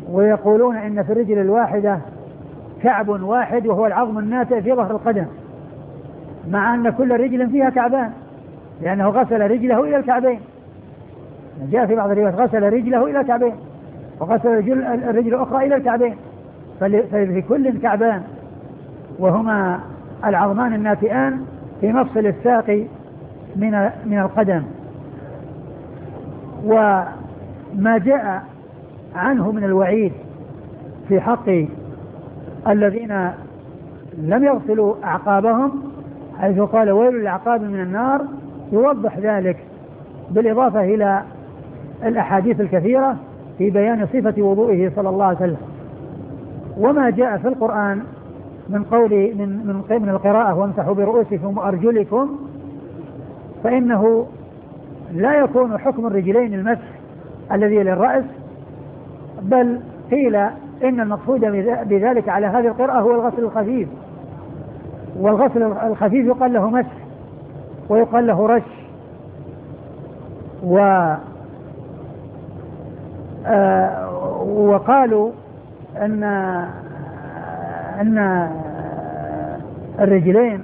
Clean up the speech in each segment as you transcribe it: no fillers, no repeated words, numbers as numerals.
ويقولون إن في الرجل الواحدة كعب واحد وهو العظم الناتئ في ظهر القدم، مع أن كل رجل فيها كعبان، لأنه غسل رجله إلى الكعبين. جاء في بعض الروايات غسل رجله إلى الكعبين، وغسل الرجل الأخرى إلى الكعبين، ففي كل كعبان، وهما العظمان الناتئان في مفصل الساق من القدم. وما جاء عنه من الوعيد في حق الذين لم يغسلوا أعقابهم، حيث قال ويل للأعقاب من النار، يوضح ذلك بالإضافة إلى الأحاديث الكثيرة في بيان صفة وضوئه صلى الله عليه وسلم. وما جاء في القرآن من قول من القراءة وامسحوا برؤوسكم وأرجلكم، فإنه لا يكون حكم الرجلين المسح الذي للرأس، بل قيل إن المقصود بذلك على هذه القراءة هو الغسل الخفيف، والغسل الخفيف يقال له مسح ويقال له رش. وقالوا أن الرجلين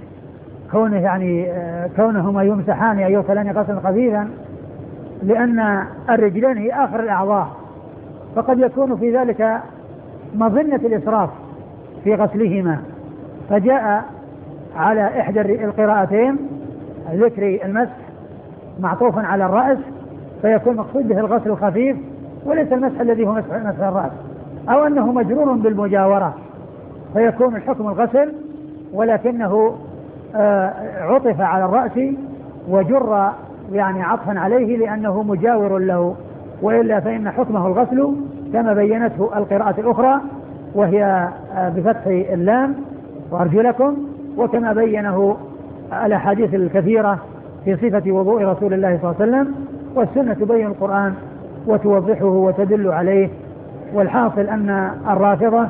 كونهما يمسحان أو يغسلان غسلا خفيفا، لأن الرجلين هي آخر الأعضاء، فقد يكون في ذلك مظنة الإسراف في غسلهما، فجاء على إحدى القراءتين ذكر المسح معطوفا على الرأس، فيكون مقصود به الغسل الخفيف وليس المسح الذي هو مسح الرأس، أو أنه مجرور بالمجاورة فيكون الحكم الغسل، ولكنه عطف على الرأس وجر يعني عطفا عليه لأنه مجاور له، وإلا فإن حكمه الغسل كما بينته القراءة الأخرى وهي بفتح اللام وأرجلكم، وكما بينه الأحاديث الكثيرة في صفة وضوء رسول الله صلى الله عليه وسلم، والسنة تبين القرآن وتوضحه وتدل عليه. والحاصل أن الرافضة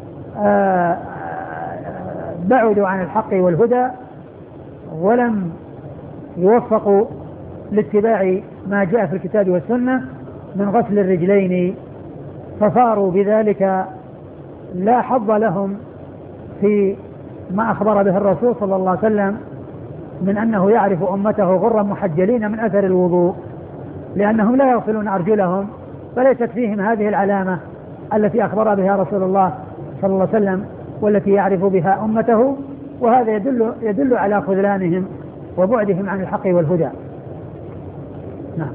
بعدوا عن الحق والهدى ولم يوفقوا لاتباع ما جاء في الكتاب والسنة من غسل الرجلين، فصاروا بذلك لا حظ لهم في ما أخبر به الرسول صلى الله عليه وسلم من أنه يعرف أمته غرا محجلين من أثر الوضوء، لأنهم لا يغسلون أرجلهم، فليست فيهم هذه العلامة التي أخبر بها رسول الله صلى الله عليه وسلم والتي يعرف بها أمته، وهذا يدل على خذلانهم وبعدهم عن الحق والهدى. نعم.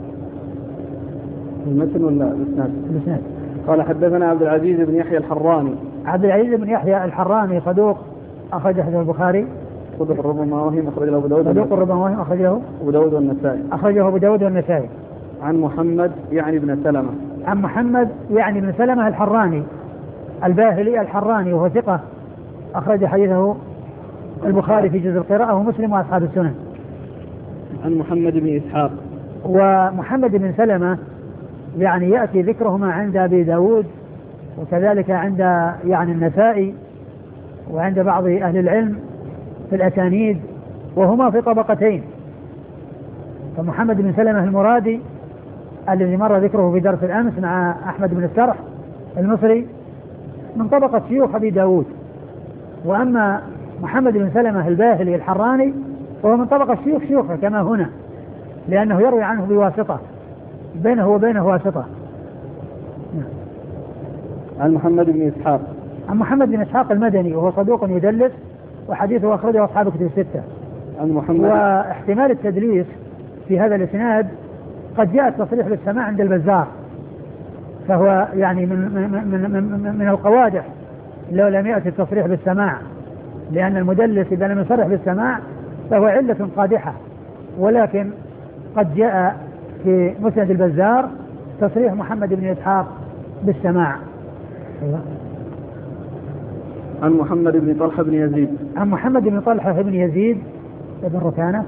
المتن ولا الإسناد؟ قال حدثنا عبد العزيز بن يحيى الحراني. عبد العزيز بن يحيى الحراني صدوق أخرج حديث البخاري. صدوق ربما وهم أخرجه أبو داود. صدوق ربما وهم أخرجه أبو داود والنسائي. أخرجه أبو داود والنسائي. عن محمد يعني بن سلمة. عن محمد يعني بن سلمة الحراني الباهلي الحراني، وهو ثقة أخرج حديثه البخاري في جزء القراءة ومسلم وأصحاب السنن. عن محمد بن إسحاق. ومحمد بن سلمة يعني يأتي ذكرهما عند أبي داود وكذلك عند يعني النسائي وعند بعض أهل العلم في الأسانيد، وهما في طبقتين. فمحمد بن سلمة المرادي الذي مر ذكره في درس الأمس مع أحمد بن السرح المصري من طبقة شيوخ أبي داود، وأما محمد بن سلمة الباهلي الحراني وهو من طبقة شيوخه كما هنا، لأنه يروي عنه بواسطة، بينه وبينه واسطة. عن محمد بن إسحاق. عن محمد بن إسحاق المدني وهو صدوق يدلس وحديثه أخرجه أصحاب كتب الستة. عن محمد. واحتمال التدليس في هذا الإسناد قد جاء التصريح بالسماع عند البزار، فهو يعني من القوادح لو لم يأتي التصريح بالسماع، لأن المدلس إذا لم يصرح بالسماع فهو علة قادحة، ولكن قد جاء في مسند البزار تصريح محمد بن إسحاق بالسماع. عن محمد بن طلحة بن يزيد. عن محمد بن طلحة بن يزيد بن ركانة.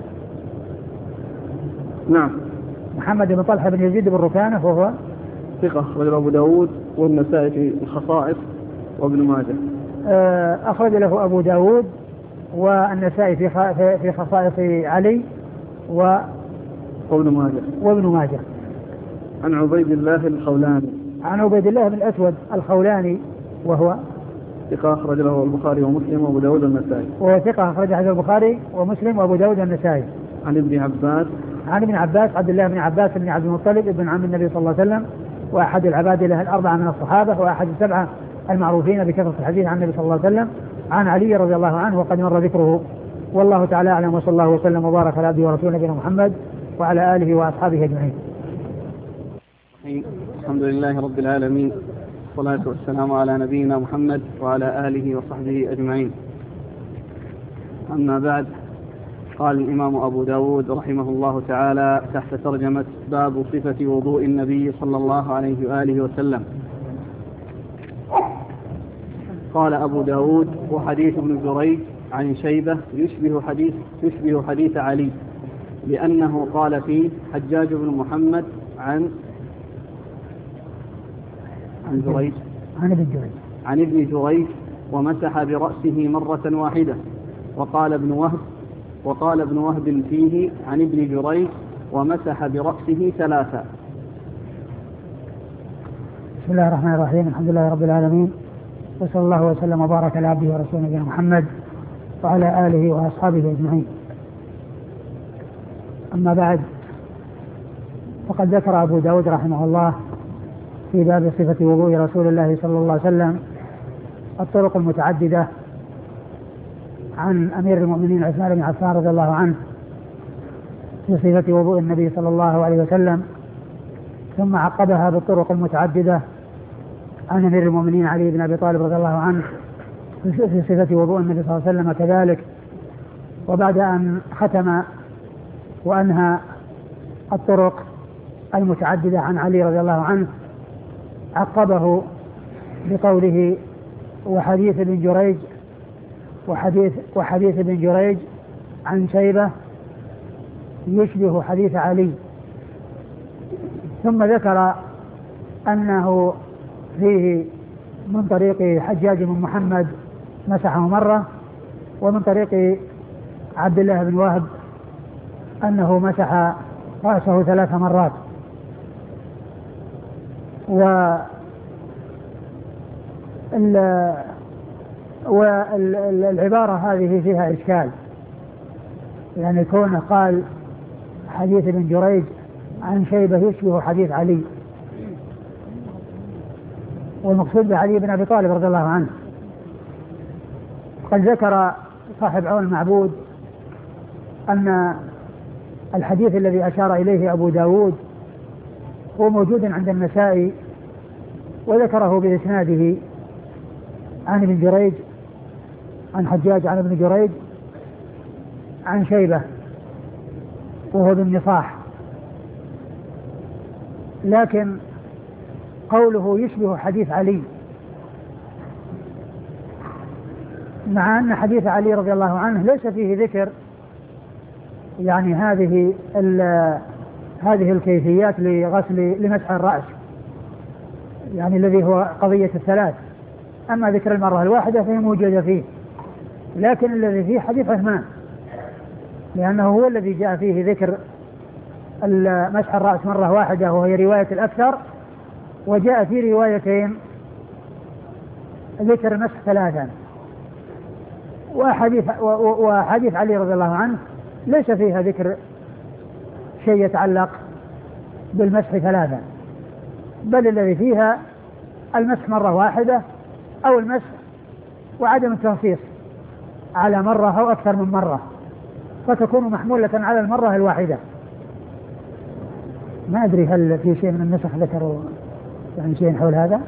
نعم. محمد بن طلحة بن يزيد بن ركانة وهو ثقة أخرج له أبو داود والنسائي في الخصائص وابن ماجه. أخرج له أبو داود والنسائي في خصائص علي وابن ماجه. وابن ماجه. عن عبيد الله الخولاني. عن عبيد الله بن الأسود الخولاني وهو ثقة أخرج له البخاري ومسلم وأبو داود والنسائي. وهو ثقة أخرج له البخاري ومسلم وأبو داود والنسائي. عن ابن عباس عبد الله بن عباس بن عبد المطلب ابن عم النبي صلى الله عليه وسلم وأحد العبادلة الأربعة من الصحابة وأحد السبعة المعروفين بكثرة الحديث عن النبي صلى الله عليه وسلم عن علي رضي الله عنه وقد مر ذكره. والله تعالى أعلم، وصلى الله وسلم وبارك على عبده ورسوله نبينا محمد وعلى آله وأصحابه أجمعين. الحمد لله رب العالمين، والصلاة والسلام على نبينا محمد وعلى آله وصحبه أجمعين. أما بعد، قال الإمام أبو داود رحمه الله تعالى تحت ترجمة باب صفة وضوء النبي صلى الله عليه وآله وسلم. قال أبو داود: وحديث ابن جريج عن شيبة يشبه حديث علي، لأنه قال فيه حجاج بن محمد عن ابن جريج ومسح برأسه مرة واحدة. وقال ابن وهب فيه عن ابن جريج ومسح برأسه ثلاثة. بسم الله الرحمن الرحيم، الحمد لله رب العالمين، وصلى الله وسلم وبارك على عبده ورسوله نبينا محمد وعلى آله وأصحابه أجمعين. أما بعد، فقد ذكر أبو داود رحمه الله في باب صفة وضوء رسول الله صلى الله عليه وسلم الطرق المتعددة عن أمير المؤمنين عثمان بن عفان رضي الله عنه في صفة وضوء النبي صلى الله عليه وسلم، ثم عقبها بالطرق المتعددة عن أمير المؤمنين علي بن أبي طالب رضي الله عنه في صفة وضوء النبي صلى الله عليه وسلم كذلك. وبعد أن ختم وأنهى الطرق المتعددة عن علي رضي الله عنه، عقبه بقوله: وحديث ابن جريج عن شيبة يشبه حديث علي. ثم ذكر أنه فيه من طريق حجاج بن محمد مسحه مرة، ومن طريق عبد الله بن وهب أنه مسح رأسه 3 مرات. والعبارة هذه فيها إشكال، يعني كونه قال حديث ابن جريج عن شيبة يشبه حديث علي، والمقصود بعلي بن أبي طالب رضي الله عنه. قد ذكر صاحب عون المعبود أن الحديث الذي أشار إليه أبو داود هو موجود عند النسائي، وذكره بإسناده عن ابن جريج عن حجاج عن ابن جريج عن شيبة وهو بن نصاح. لكن قوله يشبه حديث علي، مع أن حديث علي رضي الله عنه ليس فيه ذكر يعني هذه الكيفيات لمسح الرأس، يعني الذي هو قضية 3. أما ذكر المرة الواحدة فهي موجودة فيه، لكن الذي فيه حديث عثمان، لأنه هو الذي جاء فيه ذكر مسح الرأس مرة واحدة وهي رواية الأكثر، وجاء في روايتين ذكر مسح 3. وحديث علي رضي الله عنه ليس فيها ذكر شيء يتعلق بالمسح 3، بل الذي فيها المسح مرة واحدة أو المسح وعدم التنصيص على مرة أو أكثر من مرة، فتكون محمولة على المرة الواحدة. ما أدري هل في شيء من النسخ ذكروا يعني شيء حول هذا،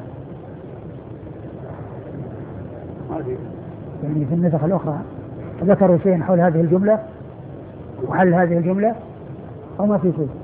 يعني في النسخ الأخرى ذكروا شيء حول هذه الجملة وحل هذه الجملة، أو ما في شيء؟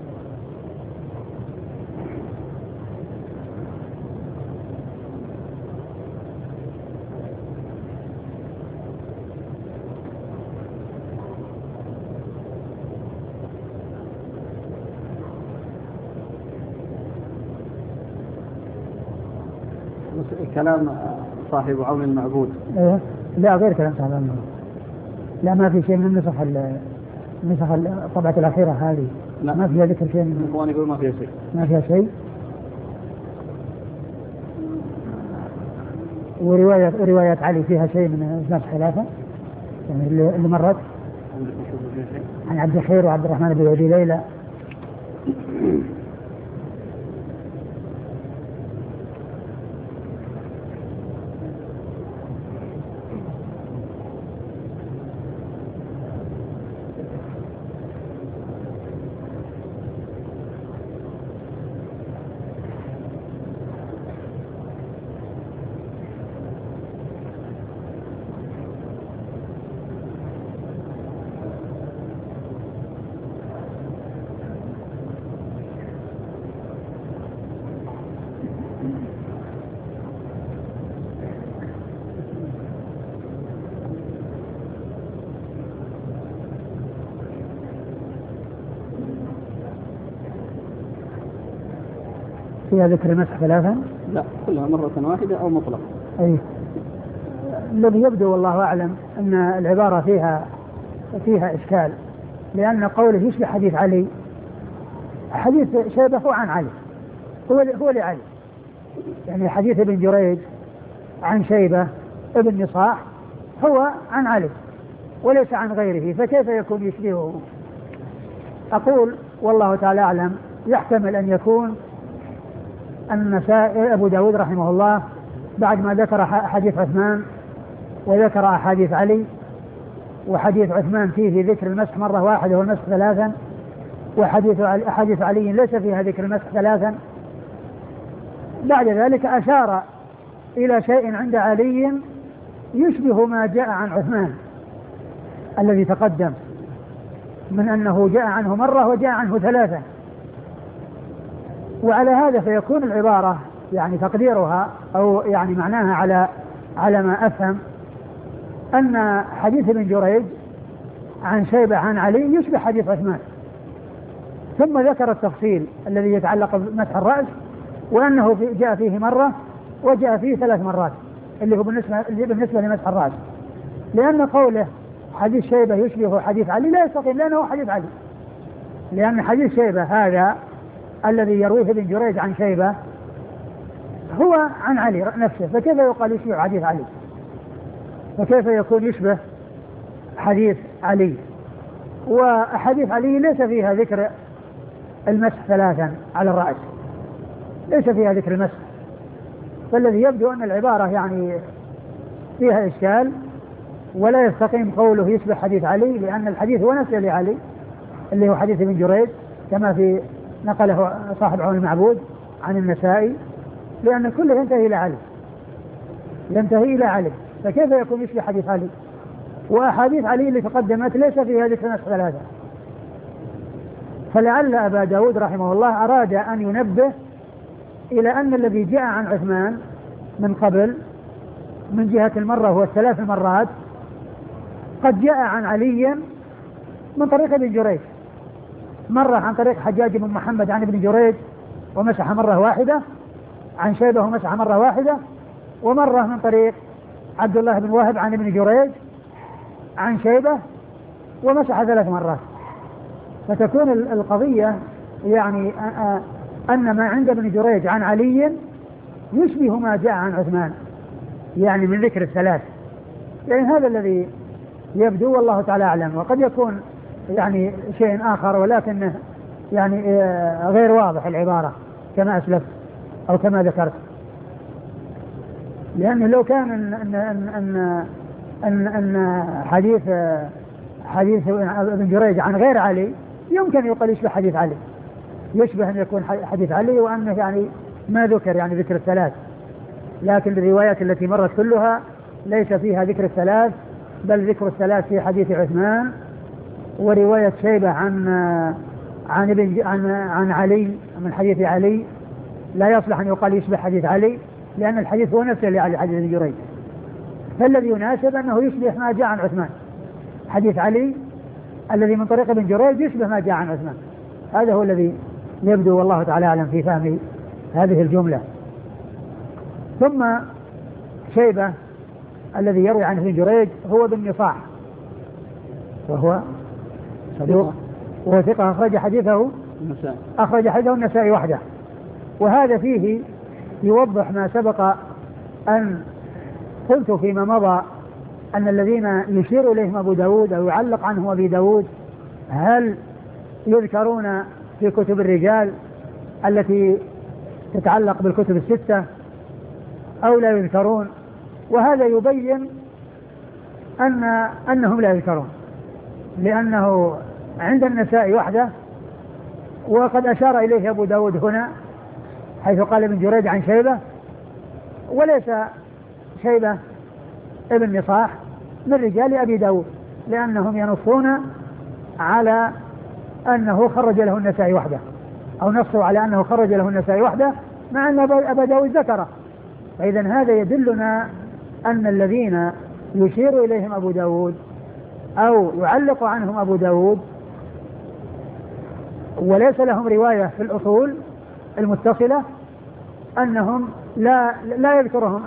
كلام صاحب عون المعبود. لا، غير كلام صاحب عون المعبود. لا، ما في شيء من النسخ الطبعة الأخيرة هذه. لا. ما فيها ذكر شيء. الإخوان يقول ما فيها شيء. ما فيها شيء. ورواية علي فيها شيء من أسباب خلافه يعني اللي مرت عن عبد الخير وعبد الرحمن بن أبي ليلى. فيها ذكر المسح ثلاثا؟ لا، كلها مرة واحدة أو مطلق. أي الذي يبدو والله أعلم أن العبارة فيها إشكال، لأن قوله يشبه حديث علي، حديث شيبة هو عن علي، هو لعلي، يعني حديث ابن جريج عن شيبة ابن نصاح هو عن علي وليس عن غيره، فكيف يكون يشبهه؟ أقول والله تعالى أعلم، يحتمل أن يكون النسائي أبو داود رحمه الله بعد ما ذكر حديث عثمان وذكر أحاديث علي، وحديث عثمان فيه ذكر المسح مرة واحدة والمسح ثلاثا، وحديث علي ليس فيها ذكر المسح ثلاثا، بعد ذلك أشار إلى شيء عند علي يشبه ما جاء عن عثمان الذي تقدم من أنه جاء عنه مرة وجاء عنه ثلاثة. وعلى هذا فيكون العبارة يعني تقديرها أو يعني معناها على ما أفهم أن حديث ابن جريج عن شيبة عن علي يشبه حديث عثمان، ثم ذكر التفصيل الذي يتعلق بمسح الرأس وأنه جاء فيه مرة وجاء فيه 3 مرات اللي هو بالنسبة لمسح الرأس، لأن قوله حديث شيبة يشبه حديث علي لا يستقيم، لأنه حديث علي، لأن حديث شيبة هذا الذي يرويه ابن جريج عن شيبة هو عن علي نفسه، فكيف يقال يشبه حديث علي؟ فكيف يكون يشبه حديث علي؟ وحديث علي ليس فيها ذكر المسح ثلاثا على الرأس، ليس فيها ذكر المسح، فالذي يبدو أن العبارة يعني فيها إشكال ولا يستقيم قوله يشبه حديث علي، لأن الحديث هو نفسه لعلي اللي هو حديث ابن جريج كما في نقله صاحب عون المعبود عن النسائي، لأن كله ينتهي إلى علي، فكيف يكون يشبه حديث علي؟ وأحاديث علي اللي تقدمت ليس فيها ذكر مسح ثلاثة. فلعل أبا داود رحمه الله أراد أن ينبه إلى أن الذي جاء عن عثمان من قبل من جهة المرة هو 3 مرات قد جاء عن علي من طريق ابن جريج، مرة عن طريق حجاج بن محمد عن ابن جريج ومسح مرة واحدة، عن شيبة ومسح مرة واحدة، ومرة من طريق عبد الله بن وهب عن ابن جريج عن شيبة ومسح 3 مرات. فتكون القضية يعني أن ما عند ابن جريج عن علي يشبه ما جاء عن عثمان يعني من ذكر ال3، يعني هذا الذي يبدو والله تعالى أعلم، وقد يكون يعني شيء آخر ولكنه يعني غير واضح العبارة كما أسلفت أو كما ذكرت، لأنه لو كان أن حديث ابن جريج عن غير علي يمكن يقال يشبه حديث علي، يشبه أن يكون حديث علي وأنه يعني ما ذكر يعني ذكر ال3، لكن الروايات التي مرت كلها ليس فيها ذكر ال3 بل ذكر ال3 في حديث عثمان، ورواية شيبة عن علي من حديث علي لا يصلح أن يقال يشبه حديث علي، لأن الحديث هو نفسه لعلي حديث ابن جريج، فالذي يناسب أنه يشبه ما جاء عن عثمان، حديث علي الذي من طريق ابن جريج يشبه ما جاء عن عثمان، هذا هو الذي يبدو والله تعالى أعلم في فهم هذه الجملة. ثم شيبة الذي يروي عن ابن جريج هو ابن نصاح وهو صدوق وهو ثقة أخرج حديثه النسائي وحده، وهذا فيه يوضح ما سبق أن قلت فيما مضى أن الذين يشير إليهم أبو داود أو يعلق عنهم أبي داود هل يذكرون في كتب الرجال التي تتعلق بالكتب الستة أو لا يذكرون؟ وهذا يبين أنهم لا يذكرون، لأنه عند النساء وحده، وقد أشار إليه أبو داود هنا حيث قال ابن جريج عن شيبة، وليس شيبة ابن نصاح من رجال أبي داود، لأنهم ينصون على أنه خرج له النساء وحده، أو نصوا على أنه خرج له النساء وحده، مع أن أبا داود ذكره. فإذا هذا يدلنا أن الذين يشير إليهم أبو داود أو يعلق عنهم أبو داود وليس لهم رواية في الأصول أنهم لا يذكرهم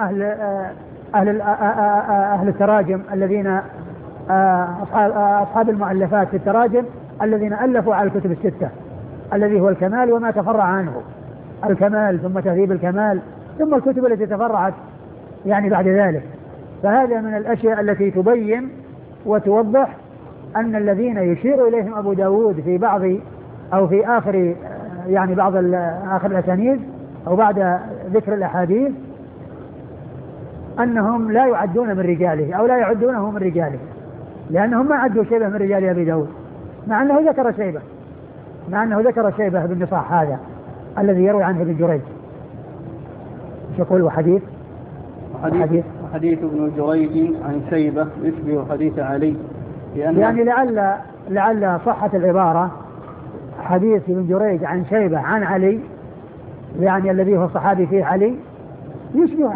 أهل التراجم الذين أصحاب المؤلفات في التراجم الذين ألفوا على الكتب الستة، الذي هو الكمال وما تفرع عنه، الكمال ثم تهذيب الكمال ثم الكتب التي تفرعت يعني بعد ذلك. فهذا من الأشياء التي تبين وتوضح أن الذين يشير إليهم أبو داود في بعض أو في آخر يعني بعض آخر الأسانيد أو بعد ذكر الأحاديث أنهم لا يعدون من رجاله أو لا يعدونه من رجاله، لأنهم ما عدوا شيبة من رجال أبي داود، مع أنه ذكر شيبة بن نصاح هذا الذي يروي عنه ابن جريج. يقول وحديث ابن جريج عن شيبة يشبه حديث علي، يعني لعل صحة العبارة حديث ابن جريج عن شيبة عن علي، يعني الذي هو الصحابي فيه علي، يشبه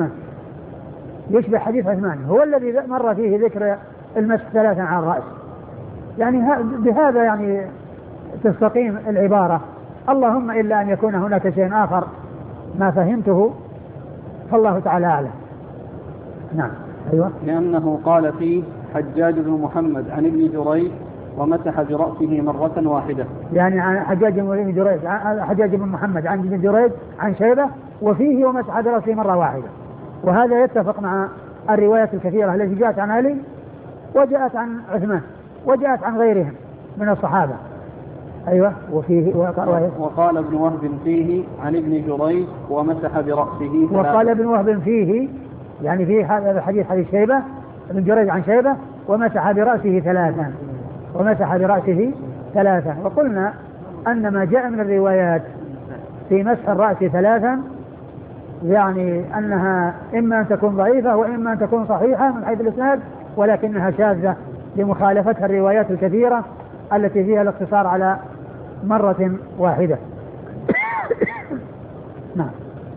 حديث عثمان هو الذي مر فيه ذكر المسح 3 على الرأس. يعني بهذا يعني تستقيم العبارة، اللهم إلا أن يكون هناك شيء آخر ما فهمته، فالله تعالى أعلم. نعم. أيوة. لأنه قال فيه حجاج بن محمد عن ابن جريج ومسح برأسه مرة واحدة، يعني عن حجاج بن محمد عن ابن جريج عن شيبة وفيه ومسح برأسه مرة واحدة. وهذا يتفق مع الروايات الكثيرة التي جاءت عن علي وجاءت عن عثمان وجاءت عن غيرهم من الصحابة. أيوة. وقال ابن وهب فيه عن ابن جريج ومسح برأسه 3. وقال ابن وهب فيه يعني فيه هذا الحديث حديث شيبة ابن جريج عن شيبة ومسح برأسه 3. وقلنا أن ما جاء من الروايات في مسح الرأس 3 يعني أنها إما أن تكون ضعيفة وإما أن تكون صحيحة من حيث الإسناد، ولكنها شاذة لمخالفتها الروايات الكثيرة التي فيها الاقتصار على مرة واحدة. نعم.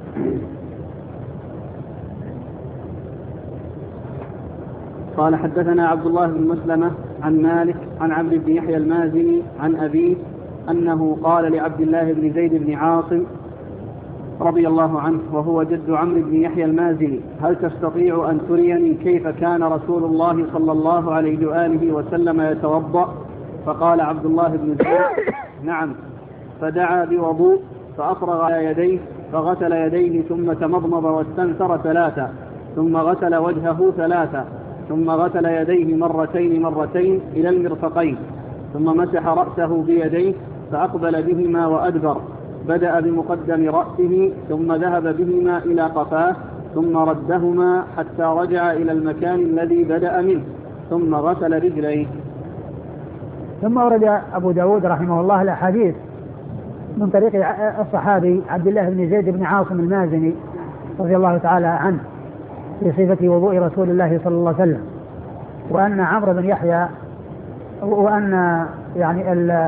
قال حدثنا عبد الله بن مسلمة عن مالك عن عمرو بن يحيى المازني عن أبيه أنه قال لعبد الله بن زيد بن عاصم رضي الله عنه وهو جد عمرو بن يحيى المازني: هل تستطيع أن تريني كيف كان رسول الله صلى الله عليه وآله وسلم يتوضأ؟ فقال عبد الله بن زيد: نعم. فدعا بوضوء فأفرغ على يديه فغسل يديه ثم تمضمض واستنثر 3، ثم غسل وجهه 3، ثم غسل يديه مرتين إلى المرفقين، ثم مسح رأسه بيديه فأقبل بهما وأدبر، بدأ بمقدم رأسه ثم ذهب بهما إلى قفاه ثم ردهما حتى رجع إلى المكان الذي بدأ منه، ثم غسل رجليه. ثم ورد أبو داود رحمه الله الأحاديث من طريق الصحابي عبد الله بن زيد بن عاصم المازني رضي الله تعالى عنه في صفة وضوء رسول الله صلى الله عليه وسلم، وأن عمرو بن يحيى وأن يعني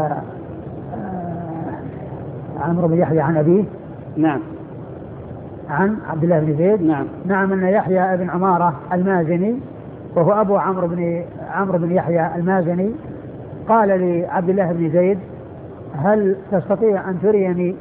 عمرو بن يحيى عن أبيه. نعم. عن عبد الله بن زيد. نعم أن يحيى بن عمارة المازني وهو أبو عمرو بن يحيى المازني قال لعبد الله بن زيد: هل تستطيع أن تريني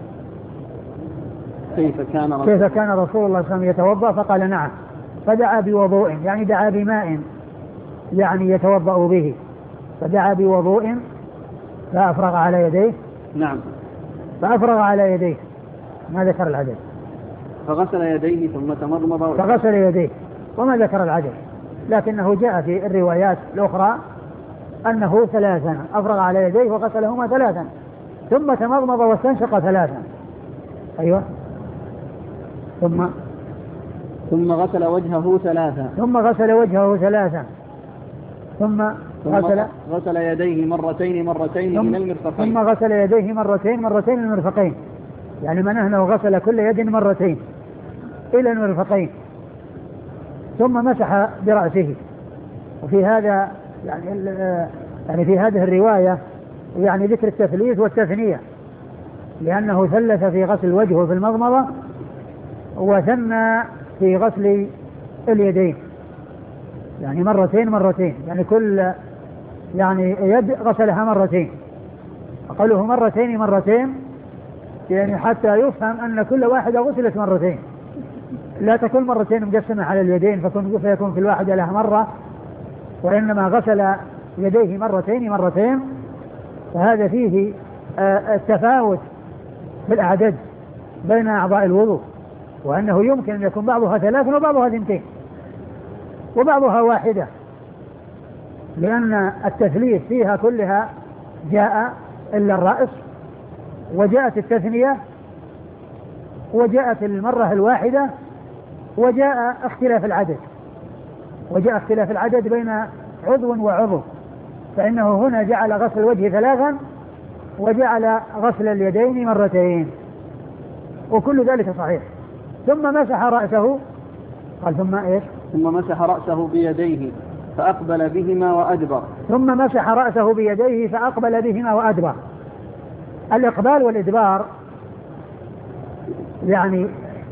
كيف كان رسول الله صلى الله عليه وسلم يتوضأ؟ فقال: نعم. فدعا بوضوء يعني دعا بماء يعني يتوضأ به، فدعا بوضوء فأفرغ على يديه. نعم. فأفرغ على يديه، ما ذكر العدد. فغسل يديه ثم تمضمض فغسل يديه وما ذكر العدد، لكنه جاء في الروايات الأخرى أنه ثلاثا، أفرغ على يديه وغسلهما ثلاثا ثم تمضمض واستنشق ثلاثا. أيوة. ثم غسل وجهه ثلاثا ثم غسل يديه مرتين إلى المرفقين. ثم غسل يديه مرتين المرفقين، يعني معناه أنه غسل كل يد مرتين إلى المرفقين، ثم مسح برأسه. وفي هذا يعني في هذه الرواية يعني ذكر التثليث والتثنية، لأنه ثلث في غسل الوجه وفي المضمضة، وثنى في غسل اليدين، يعني مرتين، يعني كل يعني يد غسلها مرتين. أقوله مرتين يعني حتى يفهم أن كل واحدة غسلت مرتين، لا تكون مرتين مقسمة على اليدين فيكون في الواحدة لها مرة، وإنما غسل يديه مرتين، فهذا فيه التفاوت في الأعداد بين أعضاء الوضوء، وأنه يمكن أن يكون بعضها 3 وبعضها 2 وبعضها 1، لأن التثليث فيها كلها جاء إلا الرأس، وجاءت التثنية، وجاءت المرة الواحدة، وجاء اختلاف العدد بين عضو وعضو، فإنه هنا جعل غسل الوجه 3 وجعل غسل اليدين مرتين، وكل ذلك صحيح. ثم مسح رأسه، قال ثم مسح رأسه بيديه فأقبل بهما وأدبر. الإقبال والإدبار يعني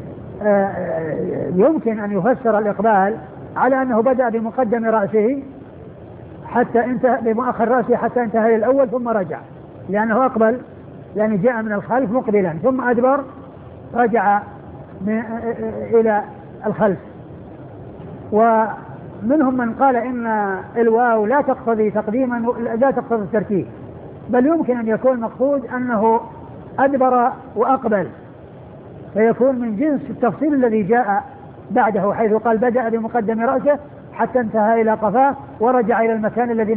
يمكن أن يفسر الإقبال على أنه بدأ بمقدم رأسه حتى انتهى بمؤخر رأسه حتى انتهى الأول ثم رجع، لأنه أقبل يعني جاء من الخلف مقبلا ثم أدبر رجع إلى الخلف. ومنهم من قال إن الواو لا تقتضي الترتيب، بل يمكن أن يكون المقصود أنه أدبر وأقبل، فيكون من جنس التفصيل الذي جاء بعده، حيث قال بدأ بمقدم رأسه حتى انتهى إلى قفاه ورجع إلى المكان الذي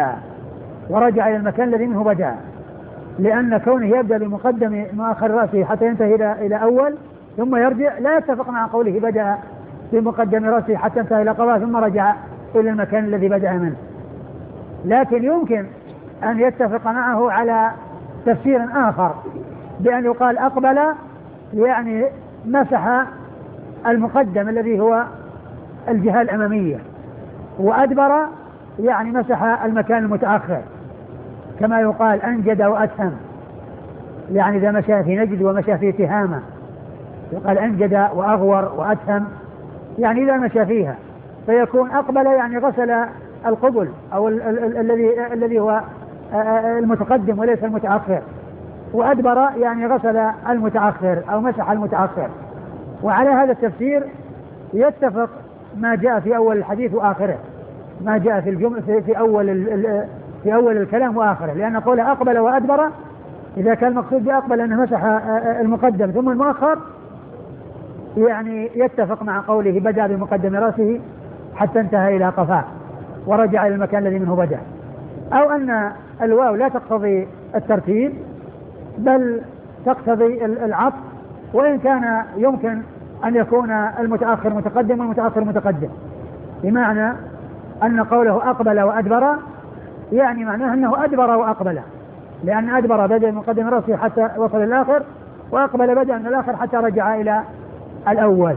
منه بدأ، لأن كونه يبدأ بمقدم مؤخر رأسه حتى ينتهي إلى أول ثم يرجع لا يتفق مع قوله بدأ بمقدم رأسه حتى انتهى إلى قفاه ثم رجع إلى المكان الذي بدأ منه. لكن يمكن أن يتفق معه على تفسير آخر بأن يقال أقبل يعني مسح المقدم الذي هو الجهة الأمامية، وأدبر يعني مسح المكان المتأخر، كما يقال أنجد وأتهم، يعني إذا مشى في نجد ومشى في تهامة يقال أنجد وأغور وأتهم، يعني إذا مشى فيها، فيكون أقبل يعني غسل القبل أو الذي هو المتقدم وليس المتأخر، وأدبر يعني غسل المتأخر أو مسح المتأخر. وعلى هذا التفسير يتفق ما جاء في أول الحديث وآخره، ما جاء في الجملة في أول الكلام وآخره، لأن قوله أقبل وأدبر إذا كان المقصود بأقبل أنه مسح المقدم ثم المؤخر يعني يتفق مع قوله بدأ بمقدم رأسه حتى انتهى إلى قفاه ورجع إلى المكان الذي منه بدأ، أو أن الواو لا تقتضي الترتيب بل تقتضي العطف، وإن كان يمكن أن يكون المتأخر متقدم والمتأخر متقدم، بمعنى أن قوله أقبل وأدبر يعني معناه أنه أدبر وأقبل، لأن أدبر بدأ من مقدم رأسه حتى وصل الآخر، وأقبل بدأ من الآخر حتى رجع إلى الأول.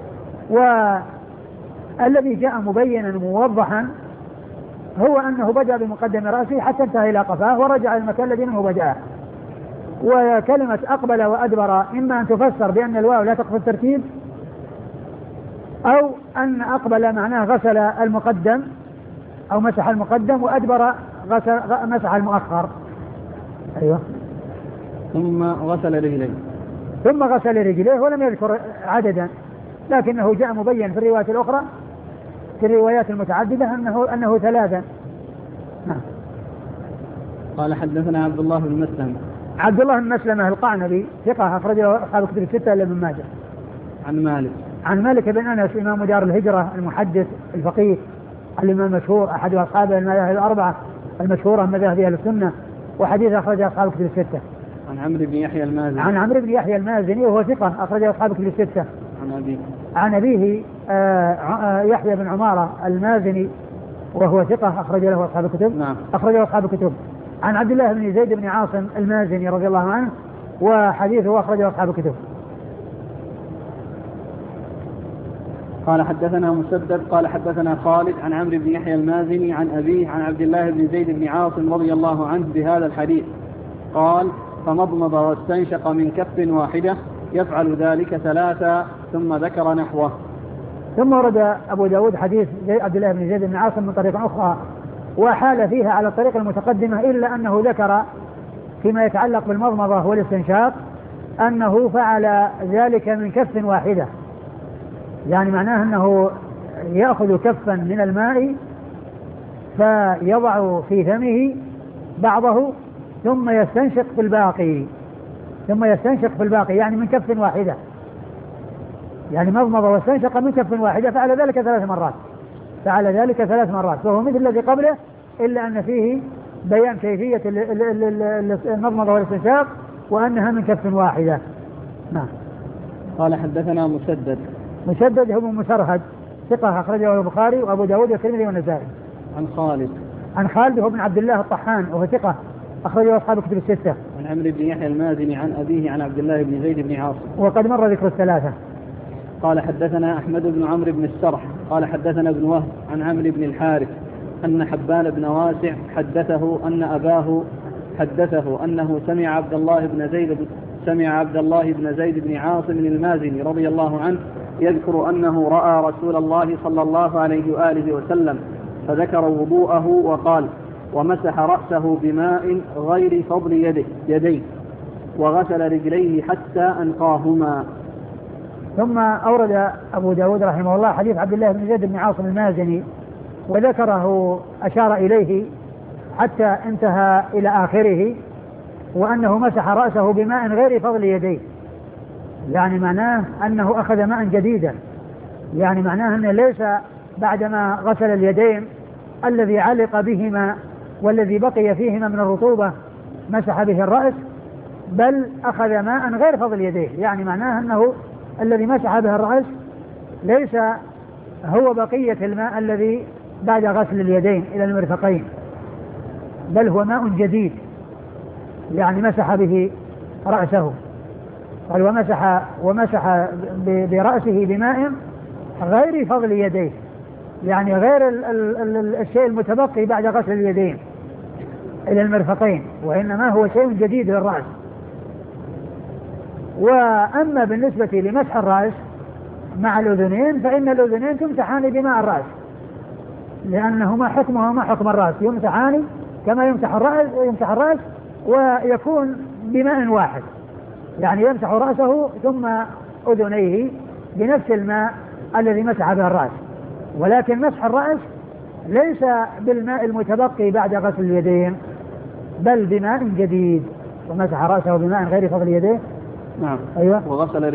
والذي جاء مبينا موضحا هو أنه بدأ بمقدم رأسه حتى انتهى إلى قفاه ورجع إلى المكان الذي منه بدأ. وكلمة أقبل وأدبر إما أن تفسر بأن الواو لا تقصد الترتيب، أو أن أقبل معناه غسل المقدم أو مسح المقدم، وأدبر مسح المؤخر. أيوة. ثم غسل رجليه ولم يذكر عددا، لكنه جاء مبين في الروايات الأخرى في الروايات المتعددة أنه 3. نعم. قال حدثنا عبد الله بن مسلمة القعنبي ثقة أخرجه أصحاب كتب 6 إلا ابن ماجه. عن مالك عن مالك بن أنس إمام دار الهجرة المحدث الفقيه الإمام المشهور أحد أصحاب المذاهب الأربعة المشهورة من مذاهب أهل السنة، وحديث أخرج أصحاب كتب الستة. عن عمرو بن يحيى المازني. عن عمرو بن يحيى المازني وهو ثقة أخرج أصحاب كتب الستة. عن أبيه يحيى بن عمارة المازني وهو ثقة أخرج له أصحاب الكتب. نعم. أخرجه أصحاب الكتب. عن عبد الله بن زيد بن عاصم المازني رضي الله عنه وحديثه أخرجه أصحاب الكتب. قال حدثنا مسدد قال حدثنا خالد عن عمرو بن يحيى المازني عن أبيه عن عبد الله بن زيد بن عاصم رضي الله عنه بهذا الحديث قال فمضمض واستنشق من كف واحدة يفعل ذلك 3 ثم ذكر نحوه. ثم ورد أبو داود حديث عبد الله بن زيد بن عاصم من طريق أخرى وحال فيها على الطريق المتقدمة، إلا أنه ذكر فيما يتعلق بالمضمضة والاستنشاق أنه فعل ذلك من كف واحدة، يعني معناه أنه يأخذ كفا من الماء فيضع في فمه بعضه ثم يستنشق في الباقي يعني من كف واحدة، يعني مضمض واستنشق من كف واحدة، فعل ذلك 3 مرات فهو مثل الذي قبله، إلا أن فيه بيان كيفية المضمضة والاستنشاق وأنها من كف واحدة. نعم. قال حدثنا مسدد هو مسرهد ثقة أخرجه البخاري وأبو داود والترمذي والنسائي. عن خالد هو بن عبد الله الطحان وهو ثقة أخرجه أصحاب الكتب الستة. عن عمرو بن يحيى المازني عن أبيه عن عبد الله بن زيد بن عاصم وقد مر ذكر الثلاثة. قال حدثنا أحمد بن عمرو بن السرح قال حدثنا ابن وهب عن عمرو بن الحارث أن حبان بن واسع حدثه أن أباه حدثه أنه سمع عبد الله بن زيد بن عاصم المازني رضي الله عنه يذكر أنه رأى رسول الله صلى الله عليه وآله وسلم فذكر وضوءه وقال ومسح رأسه بماء غير فضل يديه وغسل رجليه حتى أنقاهما. ثم أورد أبو داود رحمه الله حديث عبد الله بن زيد بن عاصم المازني وذكره أشار إليه حتى انتهى إلى آخره وأنه مسح رأسه بماء غير فضل يديه، يعني معناه أنه أخذ ماء جديدا، يعني معناه أنه ليس بعدما غسل اليدين الذي علق بهما والذي بقي فيهما من الرطوبة مسح به الرأس، بل أخذ ماء غير فضل يديه، يعني معناه أنه الذي مسح به الرأس ليس هو بقية الماء الذي بعد غسل اليدين إلى المرفقين، بل هو ماء جديد، يعني مسح به رأسه. قال ومسح برأسه بماء غير فضل يديه، يعني غير الشيء المتبقي بعد غسل اليدين إلى المرفقين، وإنما هو شيء جديد للرأس. وأما بالنسبة لمسح الرأس مع الأذنين فإن الأذنين تمسحان بماء الرأس، لأنهما حكمهما حكم الرأس، يمسحان كما يمسح الرأس ويكون بماء واحد، يعني يمسح رأسه ثم أذنيه بنفس الماء الذي مسح به الرأس، ولكن مسح الرأس ليس بالماء المتبقي بعد غسل اليدين بل بماء جديد، ومسح رأسه بماء غير فضل يديه. نعم. أيوة. وغسل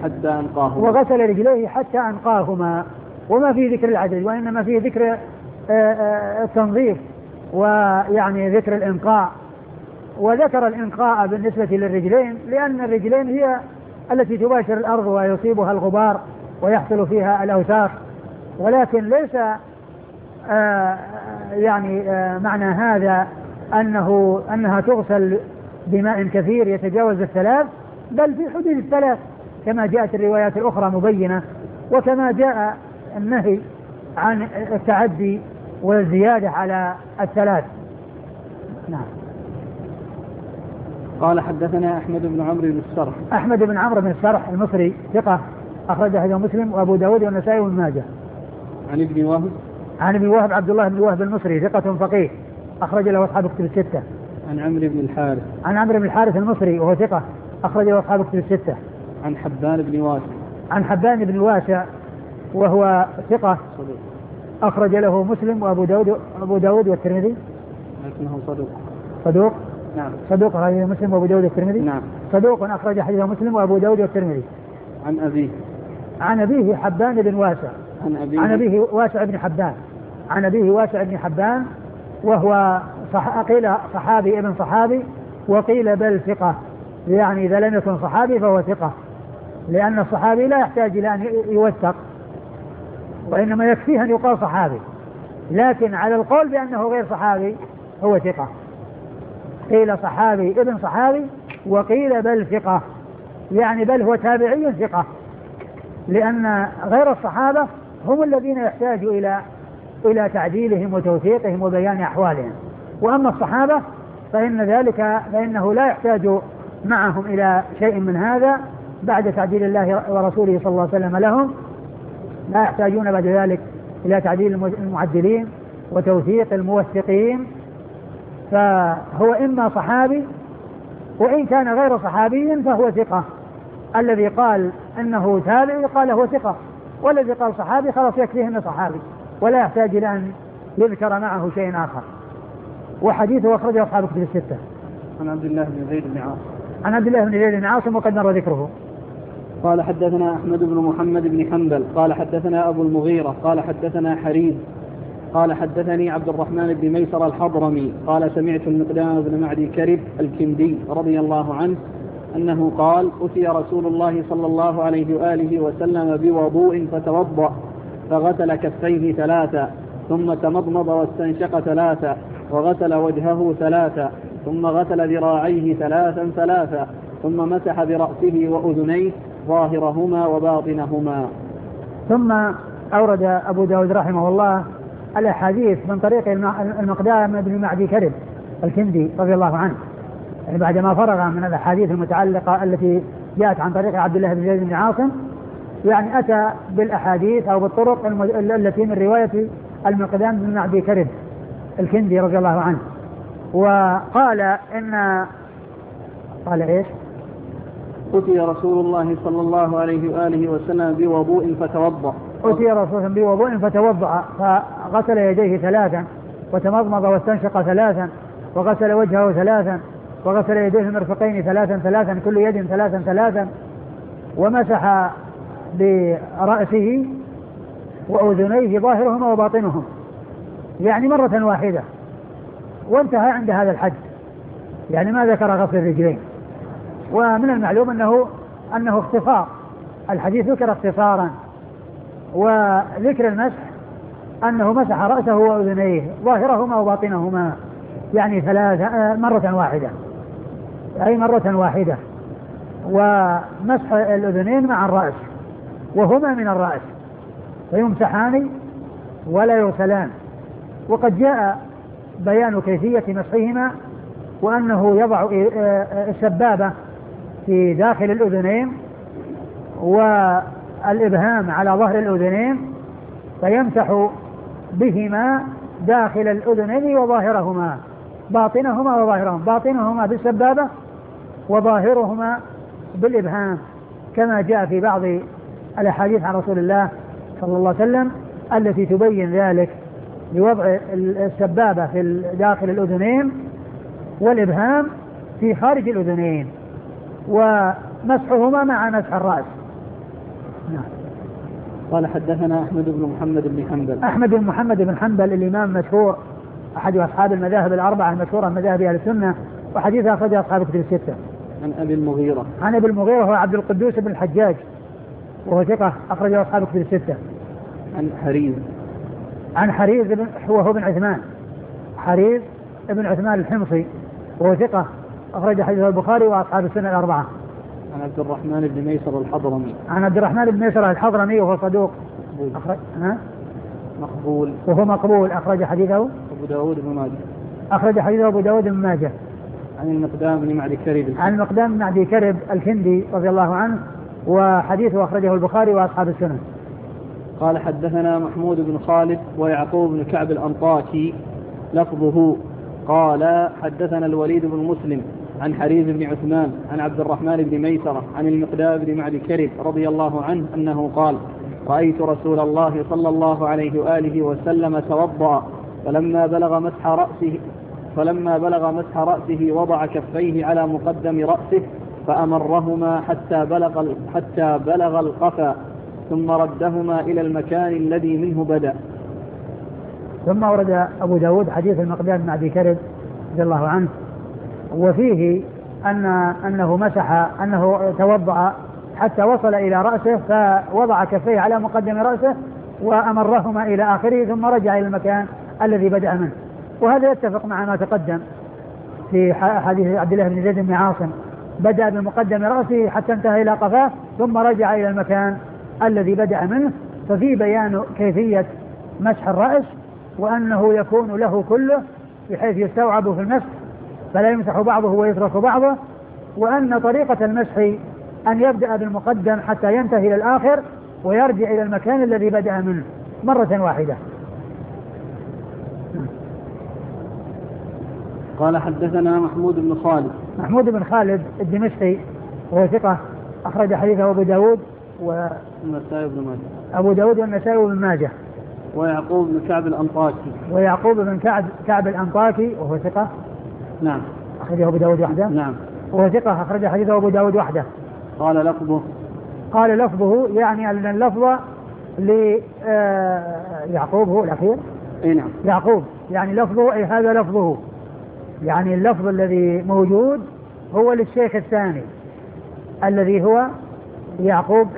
رجليه حتى أنقاهما وما فيه ذكر العدد، وإنما فيه ذكر التنظيف ويعني ذكر الإنقاء. وذكر الإنقاء بالنسبة للرجلين لأن الرجلين هي التي تباشر الأرض ويصيبها الغبار ويحصل فيها الأوساخ، ولكن ليس معنى هذا أنها تغسل بماء كثير يتجاوز 3، بل في حدود 3 كما جاءت الروايات الأخرى مبينة، وكما جاء النهي عن التعدي والزيادة على 3. نعم. قال حدثنا أحمد بن عمرو بن السرح المصري ثقة أخرج حديث مسلم وأبو داود والنسائي وابن ماجه. عن ابن وهب عبد الله بن وهب المصري ثقة فقيه أخرج له أصحاب الكتب الستة. عن عمرو بن الحارث المصري وهو ثقة أخرج له أصحاب الكتب الستة. عن حبان بن واسع وهو ثقة أخرج له مسلم وأبو داود والترمذي. لكنه صدوق. نعم. صدوق أخرج مسلم وأبو داود والترمذي. نعم. صدوق أخرج حديث مسلم وأبو داود والترمذي. عن أبيه حبان بن واسع، عن أبيه واسع بن حبان، عن أبيه واسع بن حبان، وهو قيل صحابي ابن صحابي، وقيل بل ثقة، يعني إذا لم يكن صحابي فهو ثقة، لأن الصحابي لا يحتاج إلى أن يوثق، وإنما يكفيه أن يقال صحابي، لكن على القول بأنه غير صحابي هو ثقة. قيل صحابي ابن صحابي، وقيل بل ثقة، يعني بل هو تابعي ثقة، لأن غير الصحابة هم الذين يحتاجوا إلى تعديلهم وتوثيقهم وبيان أحوالهم، وأما الصحابة فإنه لا يحتاج معهم إلى شيء من هذا بعد تعديل الله ورسوله صلى الله عليه وسلم لهم، لا يحتاجون بعد ذلك إلى تعديل المعدلين وتوثيق الموثقين، فهو إما صحابي، وإن كان غير صحابي فهو ثقة. الذي قال أنه تابعي قال هو ثقة، والذي قال صحابي خلاص يكفيه أنه صحابي ولا يحتاج إلى أن يذكر معه شيء آخر. وحديثه أخرجه أصحاب الكتب الستة. عن عبد الله بن زيد بن عاصم. عن عبد الله بن زيد بن عاصم وقد مر ذكره. قال حدثنا أحمد بن محمد بن حنبل قال حدثنا أبو المغيرة قال حدثنا حريز قال حدثني عبد الرحمن بن ميسر الحضرمي قال سمعت المقدام بن معدي كرب الكندي رضي الله عنه أنه قال أتي رسول الله صلى الله عليه وآله وسلم بوضوء فتوضأ فغسل كفيه ثلاثا ثم تمضمض واستنشق ثلاثا وغسل وجهه ثلاثا ثم غسل ذراعيه ثلاثا ثم مسح برأسه وأذنيه ظاهرهما وباطنهما. ثم أورد أبو داود رحمه الله الأحاديث من طريق المقدام بن معدي كرب الكندي رضي الله عنه، يعني بعدما فرغ من الأحاديث المتعلقة التي جاءت عن طريق عبد الله بن زيد بن عاصم، يعني أتى بالأحاديث أو بالطرق التي من رواية المقدام بن معدي كرب الكندي رضي الله عنه. وقال قال إيش؟ أتي رسول الله صلى الله عليه وآله وسلم بوضوء فتوضأ. أتي رسول الله بوضوء فتوضأ فغسل يديه ثلاثا وتمضمض واستنشق ثلاثا وغسل وجهه ثلاثا وغسل يديه المرفقين ثلاثا كل يد ثلاثا ومسح برأسه وأذنيه ظاهرهما وباطنهم، يعني مرة واحدة، وانتهى عند هذا الحد، يعني ما ذكر غسل الرجلين. ومن المعلوم أنه اختصار الحديث، ذكر اختصارا، وذكر المسح أنه مسح رأسه وأذنيه ظاهرهما وباطنهما، يعني مرة واحدة، أي مرة واحدة، ومسح الأذنين مع الرأس وهما من الرأس فيمسحان ولا يغسلان. وقد جاء بيان كيفية مسحهما، وأنه يضع السبابة في داخل الأذنين والإبهام على ظهر الأذنين فيمسح بهما داخل الأذنين وظاهرهما، باطنهما وظاهرهما، باطنهما بالسبابة وظاهرهما بالإبهام، كما جاء في بعض الأحاديث عن رسول الله صلى الله عليه وسلم التي تبين ذلك، بوضع السبابة في داخل الأذنين والإبهام في خارج الأذنين ومسحهما مع مسح الرأس. نعم. قال حدثنا أحمد بن محمد بن حنبل. أحمد بن محمد بن حنبل الإمام مشهور، أحد أصحاب المذاهب الأربعة المشهورة من مذاهب أهل السنة، وحديثه أخرجه أصحاب الكتب الستة. عن أبي المغيرة. عن أبي المغيرة هو عبد القدوس بن الحجاج وهو ثقة أخرجه أصحاب الكتب الستة. عن حريز. عن حريز وهو بن عثمان، حريز بن عثمان الحمصي وهو ثقة أخرج حديثه البخاري وأصحاب السنة الأربعة. عن عبد الرحمن بن ميسر الحضرمي. عن عبد الرحمن بن ميسر الحضرمي وهو صدوق مقبول وهو مقبول، أخرج حديثه أبو داود بن ماجه. أخرج حديثه أبو داود بن ماجه. عن المقدام بن معدي كرب. عن المقدام بن معدي كرب الكندي رضي الله عنه، وحديثه أخرجه البخاري وأصحاب السنة. قال حدثنا محمود بن خالد ويعقوب بن كعب الأنطاكي لفظه قال حدثنا الوليد بن مسلم عن حريز بن عثمان عن عبد الرحمن بن ميسرة عن المقدام بن معدي كرب رضي الله عنه أنه قال رأيت رسول الله صلى الله عليه وآله وسلم توضأ فلما بلغ مسح رأسه وضع كفيه على مقدم رأسه فأمرهما حتى بلغ القفا ثم ردهما إلى المكان الذي منه بدأ. ثم ورد أبو داود حديث المقدام بن أبي كرب رضي الله عنه، وفيه أنه توضأ حتى وصل إلى رأسه فوضع كفيه على مقدم رأسه وأمرهما إلى آخره ثم رجع إلى المكان الذي بدأ منه. وهذا يتفق مع ما تقدم في حديث عبد الله بن زيد بن عاصم، بدأ بمقدم رأسه حتى انتهى إلى قفاه ثم رجع إلى المكان الذي بدأ منه. ففي بيان كيفية مسح الرأس وأنه يكون له كله بحيث يستوعب في المسح فلا يمسح بعضه ويترك بعضه، وأن طريقة المسح أن يبدأ بالمقدم حتى ينتهي إلى الآخر ويرجع إلى المكان الذي بدأ منه مرة واحدة. قال حدثنا محمود بن خالد الدمشقي وهو ثقة أخرج حديثه أبو داود أبو داود والنسائي وابن ماجه. ويعقوب بن كعب الأنطاكي وهو ثقة نعم أخرجه أبو داود وحده. نعم وهو ثقة أخرج حديثه أبو داود وحده. قال لفظه يعني أن اللفظ ليعقوب هو الأخير. نعم يعقوب يعني لفظه أي هذا لفظه، يعني اللفظ الذي موجود هو للشيخ الثاني الذي هو يعقوب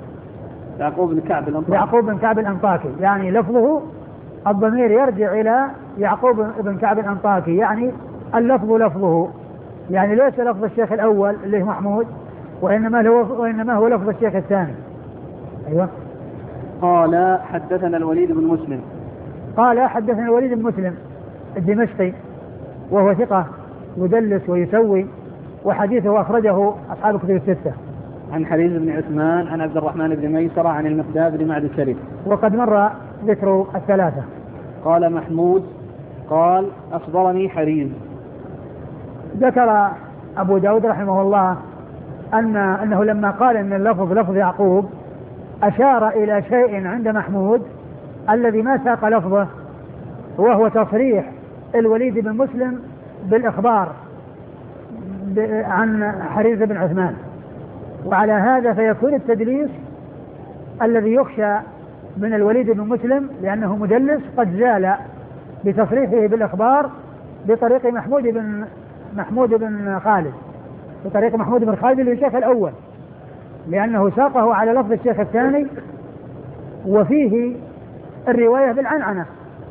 بن كعب الأنطاكي، يعني لفظه الضمير يرجع إلى يعقوب بن كعب الأنطاكي، يعني اللفظ لفظه، يعني ليس لفظ الشيخ الأول اللي هو محمود وإنما هو لفظ الشيخ الثاني. أيوة. قال حدثنا الوليد بن مسلم الدمشقي وهو ثقة يدلس ويسوي، وحديثه أخرجه أصحاب الكتب الستة. عن حريز بن عثمان عن عبد الرحمن بن ميسرة عن المقداد بن معد الشريف، وقد مر ذكر الثلاثة. قال محمود قال أخبرني حريز. ذكر أبو داود رحمه الله أنه لما قال أن اللفظ لفظ يعقوب أشار إلى شيء عند محمود الذي ما ساق لفظه، وهو تصريح الوليد بن مسلم بالإخبار عن حريز بن عثمان. وعلى هذا فيكون التدليس الذي يخشى من الوليد بن مسلم لأنه مدلس قد زال بتصريحه بالإخبار بطريق محمود بن خالد للشيخ الأول، لأنه ساقه على لفظ الشيخ الثاني وفيه الرواية بالعنعنة،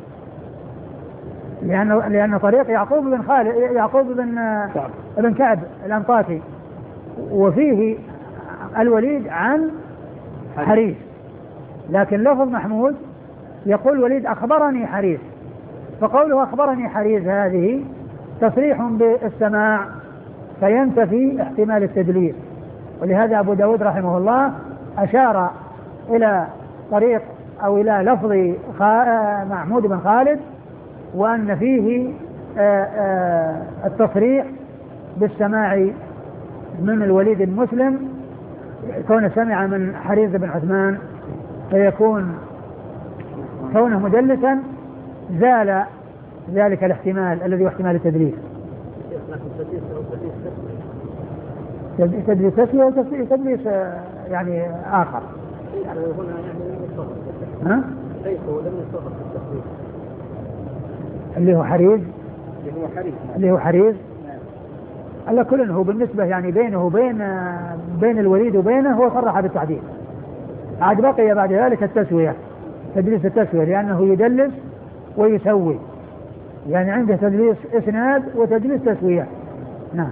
لأن طريق يعقوب بن كعب الأنطاكي وفيه الوليد عن حريث، لكن لفظ محمود يقول وليد أخبرني حريث، فقوله أخبرني حريث هذه تصريح بالسماع فينتفي احتمال التدليس. ولهذا أبو داود رحمه الله أشار إلى طريق أو إلى لفظ محمود بن خالد وأن فيه التصريح بالسماع من الوليد بن مسلم كون سمع من حريز بن عثمان، فيكون كونه مدلسا زال ذلك الاحتمال الذي هو احتمال التدليس. تدليس تسوية وتدليس يعني آخر. ها؟ اللي هو حريز على كل هو بالنسبة يعني بينه بين الوليد وبينه هو صرح بالتعديل. عاد بقي بعد ذلك التسوية، تدليس التسوية، لأنه يدلس ويسوي، يعني عنده تدليس إسناد وتدليس تسوية. نعم.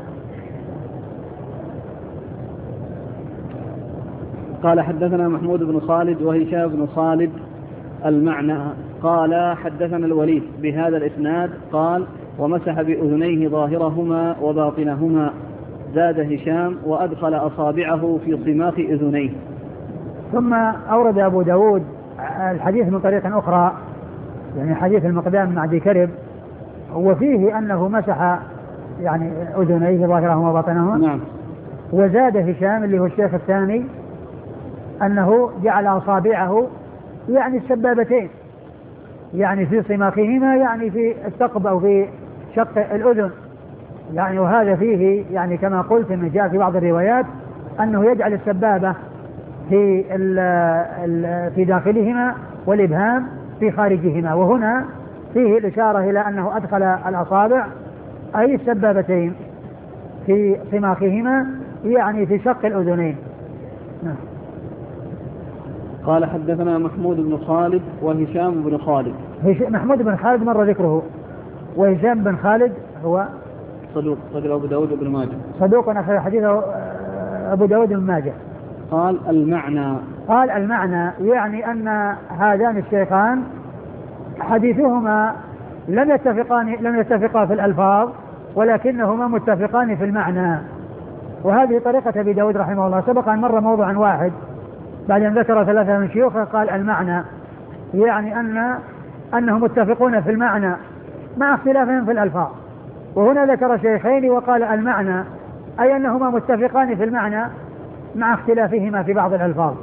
قال حدثنا محمود بن خالد وهشام بن خالد المعنى. قال حدثنا الوليد بهذا الإسناد قال ومسح بأذنيه ظاهرهما وباطنهما. زاد هشام وأدخل أصابعه في صماخ أذنيه. ثم أورد أبو داود الحديث من طريق أخرى، يعني حديث المقدام مع أبي كرب، وفيه أنه مسح يعني أذنيه ظاهرهما وباطنهما. نعم. وزاد هشام اللي هو الشيخ الثاني أنه جعل أصابعه يعني السبابتين، يعني في صماخهما، يعني في الثقب أو في شق الأذن، يعني وهذا فيه يعني كما قلت إن جاء في بعض الروايات أنه يجعل السبابة في داخلهما والإبهام في خارجهما. وهنا فيه الإشارة إلى أنه أدخل الأصابع أي السبابتين في صماخهما، يعني في شق الأذنين. قال حدثنا محمود بن خالد وهشام بن خالد. محمود بن خالد مر ذكره، وهشام بن خالد هو صدوق رجل أبو داود بن ماجه، صدوق أخرج حديثه أبو داود بن ماجه. قال المعنى يعني أن هذان الشيخان حديثهما لم يتفقا في الألفاظ، ولكنهما متفقان في المعنى. وهذه طريقة أبي داود رحمه الله. سبق أن مر موضوعا واحد بعد أن ذكر ثلاثة من شيوخه قال المعنى، يعني أنهم متفقون في المعنى مع اختلافهم في الألفاظ. وهنا ذكر شيخين وقال المعنى، أي أنهما متفقان في المعنى مع اختلافهما في بعض الألفاظ.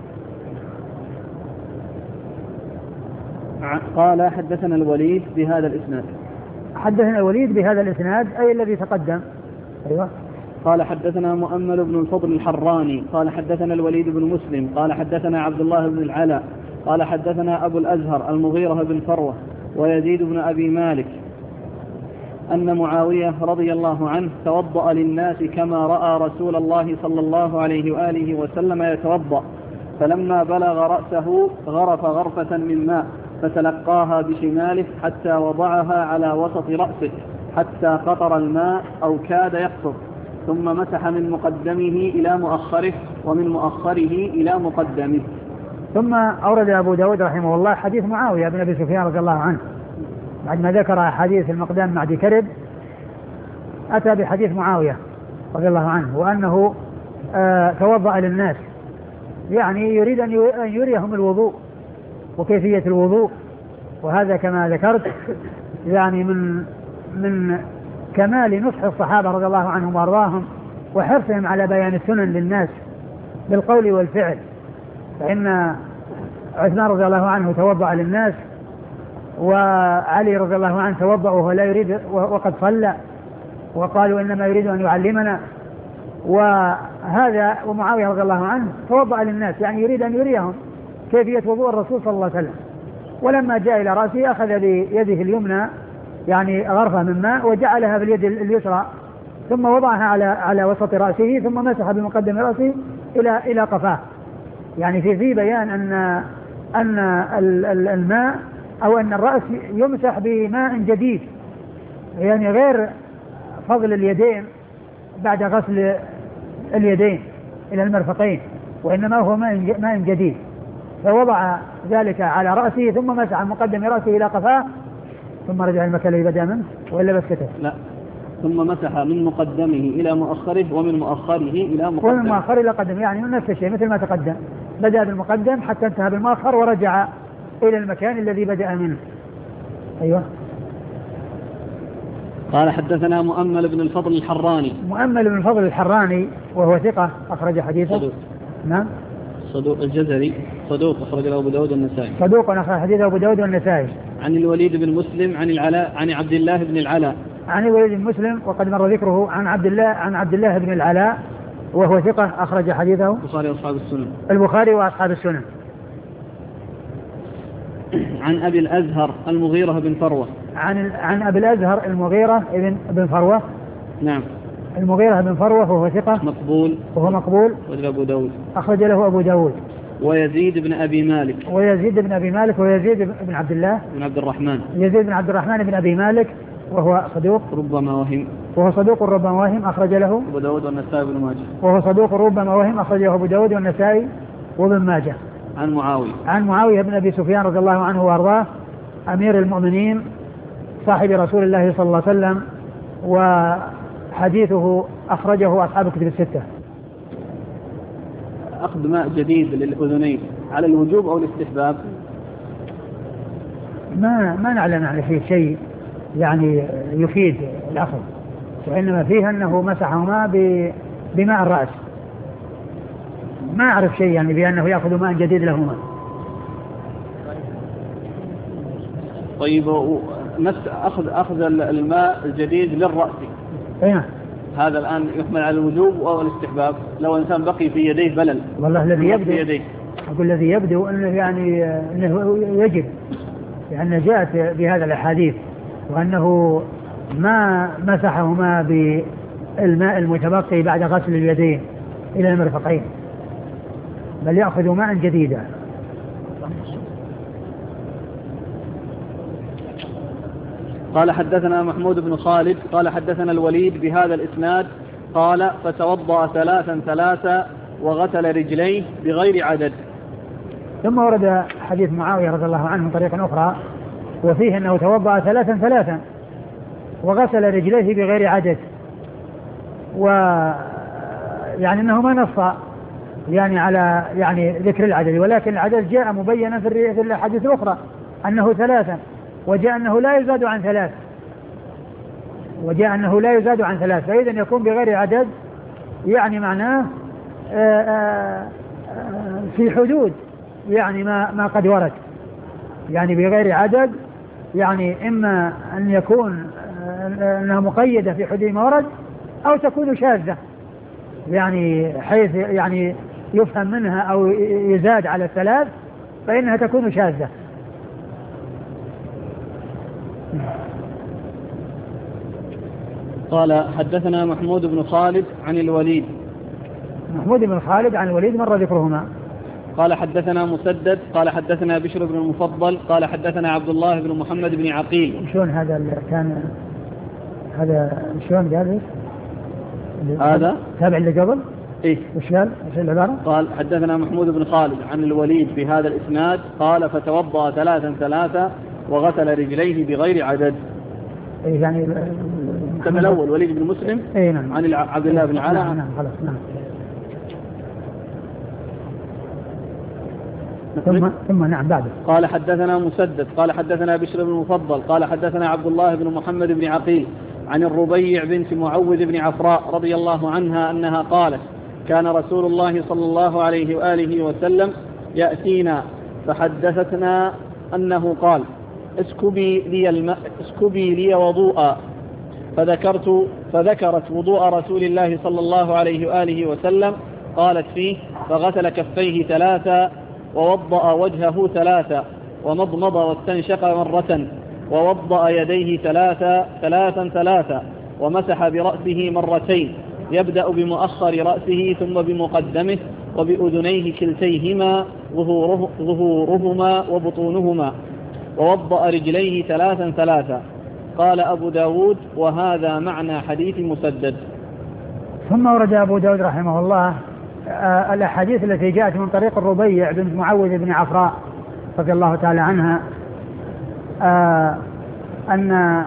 قال حدثنا الوليد بهذا الإسناد. حدثنا الوليد بهذا الإسناد أي الذي تقدم. أيوة. قال حدثنا مؤمل بن الفضل الحراني قال حدثنا الوليد بن مسلم قال حدثنا عبد الله بن العلاء قال حدثنا أبو الأزهر المغيرة بن فروة ويزيد بن أبي مالك أن معاوية رضي الله عنه توضأ للناس كما رأى رسول الله صلى الله عليه وآله وسلم يتوضأ، فلما بلغ رأسه غرف غرفة من ماء فتلقاها بشماله حتى وضعها على وسط رأسه حتى قطر الماء أو كاد يقطر، ثم مسح من مقدمه إلى مؤخره ومن مؤخره إلى مقدمه. ثم أورد أبو داود رحمه الله حديث معاوية بن أبي سفيان رضي الله عنه بعد ما ذكر حديث المقدام معدي كرب، أتى بحديث معاوية رضي الله عنه وأنه توضأ للناس، يعني يريد أن يريهم الوضوء وكيفية الوضوء. وهذا كما ذكرت يعني من كمال نصح الصحابة رضي الله عنهم وأرضاهم وحرصهم على بيان السنن للناس بالقول والفعل. فإن عثمان رضي الله عنه توضأ للناس، وعلي رضي الله عنه توضأ وهو لا يريد وقد صلى، وقالوا إنما يريد أن يعلمنا. وهذا ومعاوية رضي الله عنه توضأ للناس، يعني يريد أن يريهم كيفية وضوء الرسول صلى الله عليه وسلم. ولما جاء إلى رأسه أخذ بيده اليمنى يعني غرفة من ماء وجعلها باليد اليسرى ثم وضعها على وسط رأسه ثم مسح بمقدم رأسه إلى قفاه. يعني في بيان أن الماء أو أن الرأس يمسح بماء جديد، يعني غير فضل اليدين بعد غسل اليدين إلى المرفقين، وإنما هو ماء جديد. فوضع ذلك على رأسه ثم مسح مقدم رأسه إلى قفاه ثم رجع المكان الذي بدأ منه وإلا بس كتب. لا، ثم مسح من مقدمه إلى مؤخره ومن مؤخره إلى مقدمه. ومن مؤخره إلى قدم، يعني من نفس الشيء مثل ما تقدم، بدأ بالمقدم حتى انتهى بالمؤخر ورجع إلى المكان الذي بدأ منه. أيوة. قال حدثنا مؤمل بن الفضل الحراني. مؤمل بن الفضل الحراني وهو ثقة أخرج حديثه. صدوق. نعم. صدوق الجزري صدوق أخرج له أبو داود والنسائي. صدوق أخرج حديثه أبو داود والنسائي. عن الوليد بن مسلم عن العلاء عن عبد الله بن العلاء. عن الوليد بن مسلم وقد مر ذكره عن عبد الله بن العلاء وهو ثقة أخرج حديثه البخاري وأصحاب السنن. البخاري وأصحاب السنن. عن أبي الأزهر المغيرة بن فروة. عن أبي الأزهر المغيرة بن فروة. نعم. المغيرة بن فروة وهو ثقة مقبول. وهو مقبول. أبو داود. أخرج له أبو داود. ويزيد بن أبي مالك. ويزيد بن أبي مالك ويزيد بن عبد الله بن عبد الرحمن. يزيد بن عبد الرحمن بن أبي مالك وهو صدوق ربما وهم. وهو صدوق ربما وهم أخرج له أبو داود والنسائي بن ماجه. وهو صدوق ربما وهم أخرجه أبو داود والنسائي وابن ماجه. عن معاوية بن أبي سفيان رضي الله عنه وأرضاه أمير المؤمنين صاحب رسول الله صلى الله عليه وسلم، وحديثه أخرجه أصحاب الكتب الستة. أخذ ماء جديد للأذنين على الوجوب أو الاستحباب؟ ما نعلم يعني فيه شيء يعني يفيد الأخذ، وإنما فيه أنه مسحهما بماء الرأس. ما أعرف شيء يعني بأنه يأخذ ماء جديد لهما. طيب أخذ الماء الجديد للرأس. أيه. هذا الآن يحمل على الوجوب أو الاستحباب لو إنسان بقي في يديه بلل؟ والله الذي يبدو أقول الذي يبدو أنه يعني أنه يجب، لأن جاءت بهذا الأحاديث وأنه ما مسحهما بالماء المتبقي بعد غسل اليدين إلى المرفقين، بل يأخذ ماء جديدا. قال حدثنا محمود بن خالد قال حدثنا الوليد بهذا الإسناد قال فتوضأ ثلاثا وغسل رجليه بغير عدد. ثم ورد حديث معاوية رضي الله عنه من طريق أخرى وفيه أنه توضأ ثلاثا وغسل رجليه بغير عدد، ويعني أنه ما نص يعني على يعني ذكر العدد، ولكن العدد جاء مبينا في الحديث الأخرى أنه ثلاثا، وجاء أنه لا يزاد عن ثلاث، فإذا يكون بغير عدد يعني معناه في حدود يعني ما قد ورد، يعني بغير عدد يعني إما أن يكون أنها مقيدة في حدود ما ورد أو تكون شاذة، يعني حيث يعني يفهم منها أو يزاد على الثلاث فإنها تكون شاذة. قال حدثنا محمود بن خالد عن الوليد. محمود بن خالد عن الوليد مر ذكرهما. قال حدثنا مسدد قال حدثنا بشر بن المفضل قال حدثنا عبد الله بن محمد بن عقيل. شلون هذا كان هذا شلون قال هذا تابع اللي قبل؟ إيه وش قال؟ وش العبارة؟ قال حدثنا محمود بن خالد عن الوليد بهذا الإسناد قال فتوضأ ثلاثا وغسل رجليه بغير عدد. إيه يعني كما الأول وليد بن مسلم إيه نعم. عن عبد الله بن علاء. نعم خلاص نعم. ثم نعم بعده. قال حدثنا مسدد قال حدثنا بشر بن المفضل قال حدثنا عبد الله بن محمد بن عقيل عن الربيع بنت معوذ بن عفراء رضي الله عنها أنها قالت كان رسول الله صلى الله عليه وآله وسلم يأتينا فحدثتنا أنه قال اسكبي لي وضوءا فذكرت وضوء رسول الله صلى الله عليه وآله وسلم قالت فيه فغسل كفيه ثلاثا ووضأ وجهه ثلاثا ومضمض واستنشق مرة ووضأ يديه ثلاثا ومسح برأسه مرتين يبدأ بمؤخر رأسه ثم بمقدمه وبأذنيه كلتيهما ظهورهما وبطونهما ووضأ رجليه ثلاثا. قال أبو داود وهذا معنى حديث مسدد. ثم ورد أبو داود رحمه الله الأحاديث التي جاءت من طريق الربيع بنت معوذ بن عفراء رضي الله تعالى عنها أن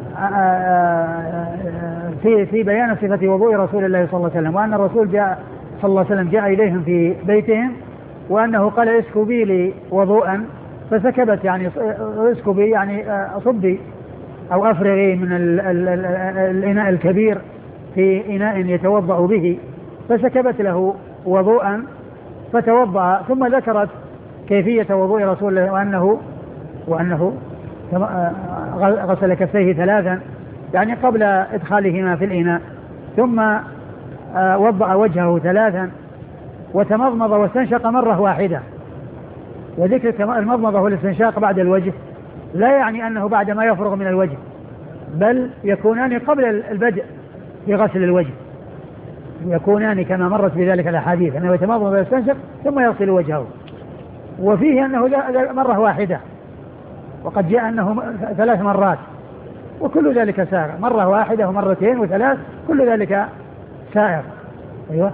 في بيان صفة وضوء رسول الله صلى الله عليه وسلم، وأن الرسول صلى الله عليه وسلم جاء إليهم في بيتهم وأنه قال اسكبي لي وضوءا فسكبت يعني اسكبي يعني صبي أو أفرغي من الإناء الكبير في إناء يتوضأ به، فسكبت له وضوءا فتوضأ، ثم ذكرت كيفية وضوء رسول الله وأنه غسل كفيه ثلاثا يعني قبل إدخالهما في الإناء، ثم وضع وجهه ثلاثا وتمضمض واستنشق مرة واحدة. وذكر المضمضة والاستنشاق بعد الوجه لا يعني أنه بعد ما يفرغ من الوجه، بل يكونان قبل البدء في غسل الوجه، يكونان كما مرت بذلك الأحاديث أنه يتمضمض ويستنشق ثم يغسل وجهه، وفيه أنه مرة واحدة، وقد جاء أنه 3 مرات، وكل ذلك سائر، مرة واحدة ومرتين وثلاث كل ذلك سائر. أيوة.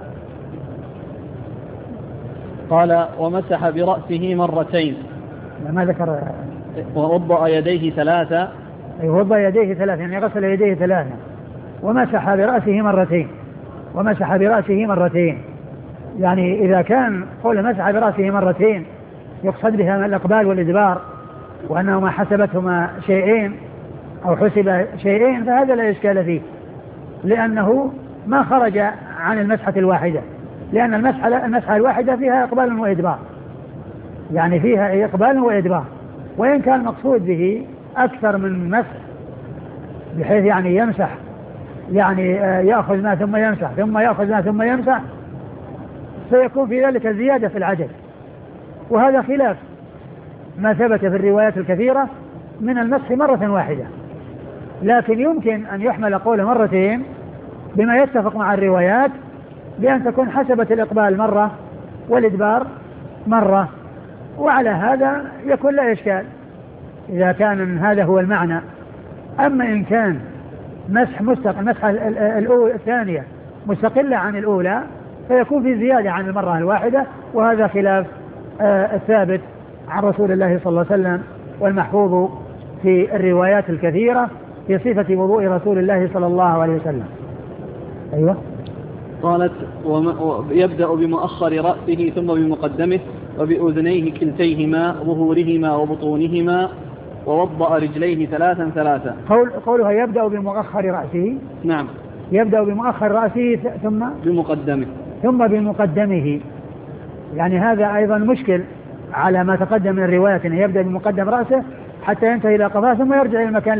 قال ومسح برأسه مرتين ما ذكر. ووضأ يديه ثلاثة. أيوة وضأ يديه ثلاثة يعني غسل يديه ثلاثة ومسح برأسه مرتين يعني إذا كان قول مسح برأسه مرتين يقصد بها الإقبال والإدبار وأنهما حسبتهما شيئين أو حسب شيئين فهذا لا إشكال فيه، لأنه ما خرج عن المسحة الواحدة، لأن المسحة الواحدة فيها إقبال وإدبار، يعني فيها إقبال وإدبار، وإن كان المقصود به أكثر من مسح بحيث يعني يمسح يعني يأخذ ما ثم يمسح ثم يأخذ ما ثم يمسح، سيكون في ذلك زيادة في العدد، وهذا خلاف ما ثبت في الروايات الكثيرة من المسح مرة واحدة. لكن يمكن أن يحمل قول مرتين بما يتفق مع الروايات، بأن تكون حسبة الإقبال مرة والإدبار مرة، وعلى هذا يكون لا إشكال إذا كان هذا هو المعنى. أما إن كان مسح الثانية مستقلة عن الأولى فيكون في زيادة عن المرة الواحدة، وهذا خلاف الثابت عن رسول الله صلى الله عليه وسلم والمحفوظ في الروايات الكثيرة في صفة وضوء رسول الله صلى الله عليه وسلم. أيوة. قالت يبدأ بمؤخر رأسه ثم بمقدمه وبأذنيه كلتيهما ظهورهما وبطونهما ووضأ رجليه ثلاثا. قولها يبدأ بمؤخر رأسه. نعم. يبدأ بمؤخر رأسه ثم بمقدمه، يعني هذا أيضا مشكل على ما تقدم من الرواية، أنه يبدأ بمقدم رأسه حتى ينتهي إلى قفاه ثم يرجع إلى المكان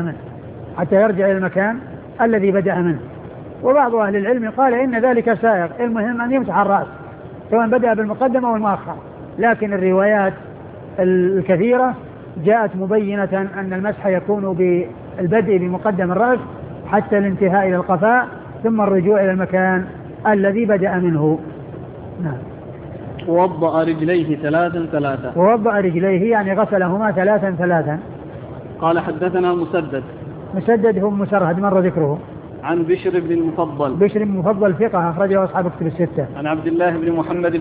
الذي بدأ منه، وبعض أهل العلم قال إن ذلك سائغ، المهم أن يمسح الرأس سواء بدأ بالمقدم أو المؤخر. لكن الروايات الكثيرة جاءت مبينة أن المسح يكون بالبدء بمقدم الرأس حتى الانتهاء إلى القفاء ثم الرجوع إلى المكان الذي بدأ منه. نعم. ووضأ رجليه ثلاثا. ووضأ رجليه يعني غسلهما ثلاثا. قال حدثنا مسدد هم مسرهد مر ذكره. عن بشر بن المفضل ثقة أخرجه أصحاب الكتب الستة. عن عبد الله بن محمد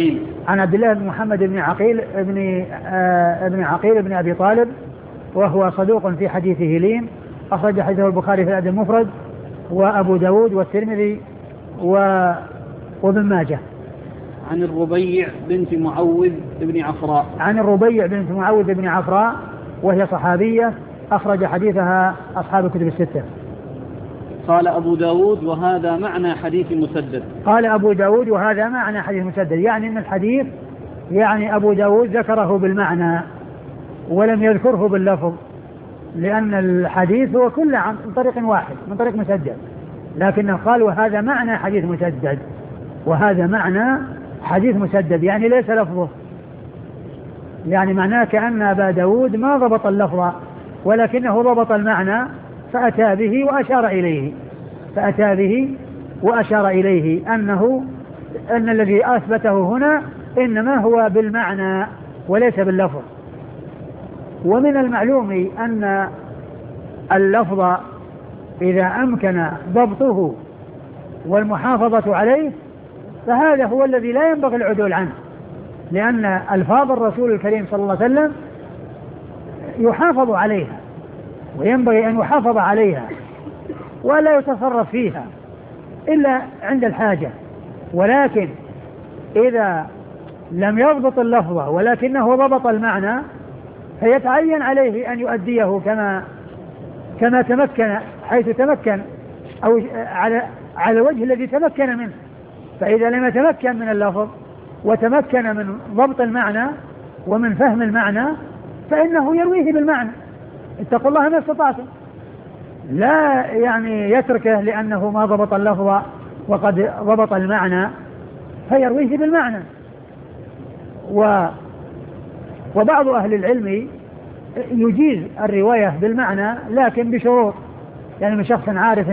بن عقيل ابن عقيل بن أبي طالب، وهو صدوق في حديثه لين، أخرج حديثه البخاري في الأدب المفرد وأبو داود والترمذي وابن ماجه. عن الربيع بنت معوذ بن عفراء وهي صحابية، أخرج حديثها أصحاب الكتب الستة. قال أبو داود وهذا معنى حديث مسدد. يعني أن الحديث أبو داود ذكره بالمعنى ولم يذكره باللفظ، لأن الحديث هو كله عن طريق واحد من طريق مسدد، لكنه قال وهذا معنى حديث مسدد، يعني ليس لفظه، يعني معناه كأن أبا داود ما ضبط اللفظ ولكنه ضبط المعنى فأتى به وأشار إليه أن الذي أثبته هنا إنما هو بالمعنى وليس باللفظ. ومن المعلوم أن اللفظ إذا أمكن ضبطه والمحافظة عليه فهذا هو الذي لا ينبغي العدول عنه، لأن ألفاظ الرسول الكريم صلى الله عليه وسلم يحافظ عليها وينبغي أن يحافظ عليها ولا يتصرف فيها إلا عند الحاجة. ولكن إذا لم يضبط اللفظ ولكنه ضبط المعنى فيتعين عليه أن يؤديه كما تمكن، حيث تمكن أو على الوجه الذي تمكن منه. فإذا لم يتمكن من اللفظ وتمكن من ضبط المعنى ومن فهم المعنى فإنه يرويه بالمعنى. اتقوا الله ما استطعتم، لا يتركه لأنه ما ضبط اللفظ وقد ضبط المعنى فيرويه بالمعنى. وبعض أهل العلم يجيز الرواية بالمعنى لكن بشروط، من شخص عارف